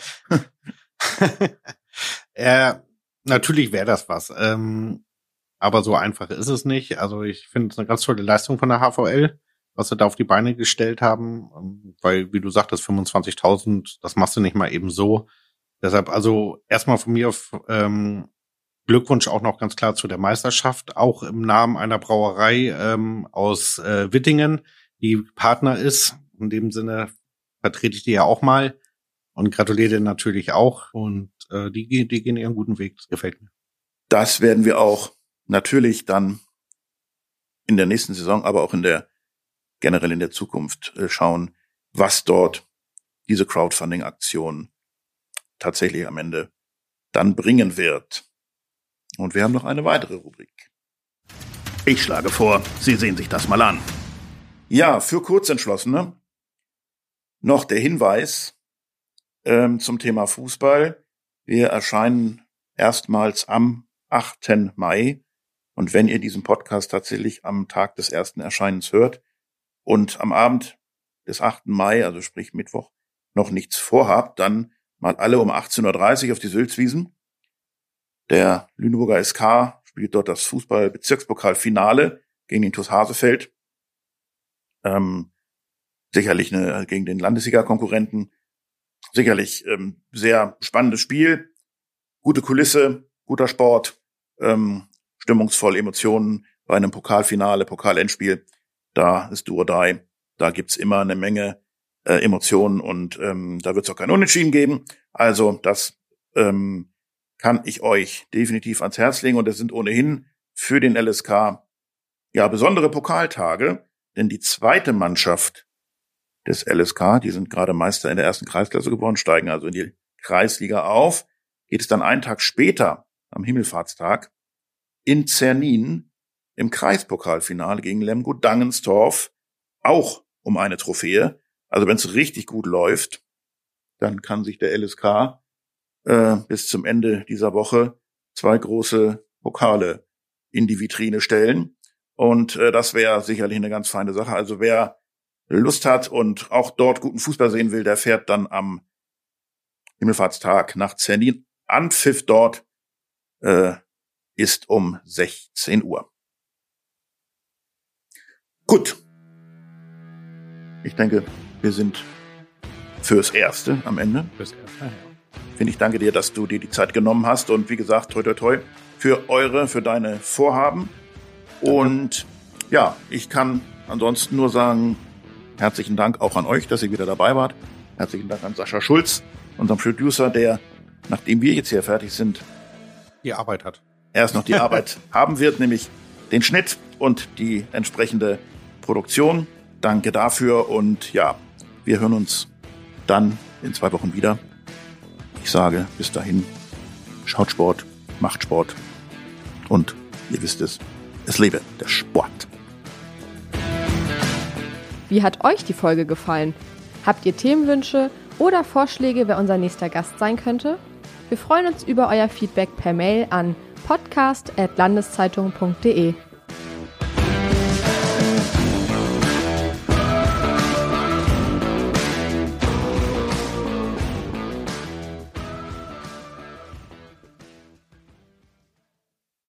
äh, natürlich wäre das was. Ähm, aber so einfach ist es nicht. Also ich finde es eine ganz tolle Leistung von der H V L, was sie da auf die Beine gestellt haben. Weil, wie du sagtest, fünfundzwanzigtausend, das machst du nicht mal eben so. Deshalb also erstmal von mir auf ähm, Glückwunsch auch noch ganz klar zu der Meisterschaft, auch im Namen einer Brauerei ähm, aus äh, Wittingen, die Partner ist. In dem Sinne vertrete ich die ja auch mal und gratuliere dir natürlich auch. Und äh, die, die gehen ihren guten Weg, das gefällt mir. Das werden wir auch natürlich dann in der nächsten Saison, aber auch in der generell in der Zukunft äh, schauen, was dort diese Crowdfunding-Aktion tatsächlich am Ende dann bringen wird. Und wir haben noch eine weitere Rubrik. Ich schlage vor, Sie sehen sich das mal an. Ja, für Kurzentschlossene noch der Hinweis ähm, zum Thema Fußball. Wir erscheinen erstmals am achten Mai. Und wenn ihr diesen Podcast tatsächlich am Tag des ersten Erscheinens hört und am Abend des achten Mai, also sprich Mittwoch, noch nichts vorhabt, dann mal alle um achtzehn Uhr dreißig auf die Sülzwiesen. Der Lüneburger S K spielt dort das Fußball-Bezirkspokalfinale gegen den T uS Hasefeld. Ähm, sicherlich eine, gegen den Landesliga-Konkurrenten. Sicherlich ähm, sehr spannendes Spiel. Gute Kulisse, guter Sport, ähm, stimmungsvoll Emotionen bei einem Pokalfinale, Pokalendspiel. Da ist do or die. Da gibt's immer eine Menge äh, Emotionen und ähm, da wird's auch kein Unentschieden geben. Also das ähm, kann ich euch definitiv ans Herz legen. Und es sind ohnehin für den L S K ja besondere Pokaltage, denn die zweite Mannschaft des L S K, die sind gerade Meister in der ersten Kreisklasse geworden, steigen also in die Kreisliga auf, geht es dann einen Tag später, am Himmelfahrtstag, in Zernin im Kreispokalfinale gegen Lemgo-Dangenstorf, auch um eine Trophäe. Also wenn es richtig gut läuft, dann kann sich der L S K äh, bis zum Ende dieser Woche zwei große Pokale in die Vitrine stellen. Und äh, das wäre sicherlich eine ganz feine Sache. Also wer Lust hat und auch dort guten Fußball sehen will, der fährt dann am Himmelfahrtstag nach Zernin. Anpfiff dort äh, ist um sechzehn Uhr. Gut. Ich denke, wir sind fürs Erste am Ende. Fürs Erste, ja. Finde ich danke dir, dass du dir die Zeit genommen hast. Und wie gesagt, toi toi toi für eure, für deine Vorhaben. Und ja, ich kann ansonsten nur sagen, herzlichen Dank auch an euch, dass ihr wieder dabei wart. Herzlichen Dank an Sascha Schulz, unserem Producer, der nachdem wir jetzt hier fertig sind, die Arbeit hat. Erst noch die Arbeit haben wird, nämlich den Schnitt und die entsprechende Produktion. Danke dafür und ja, wir hören uns dann in zwei Wochen wieder. Ich sage bis dahin, schaut Sport, macht Sport und ihr wisst es, es lebe der Sport. Wie hat euch die Folge gefallen? Habt ihr Themenwünsche oder Vorschläge, wer unser nächster Gast sein könnte? Wir freuen uns über euer Feedback per Mail an podcast at landeszeitung punkt de.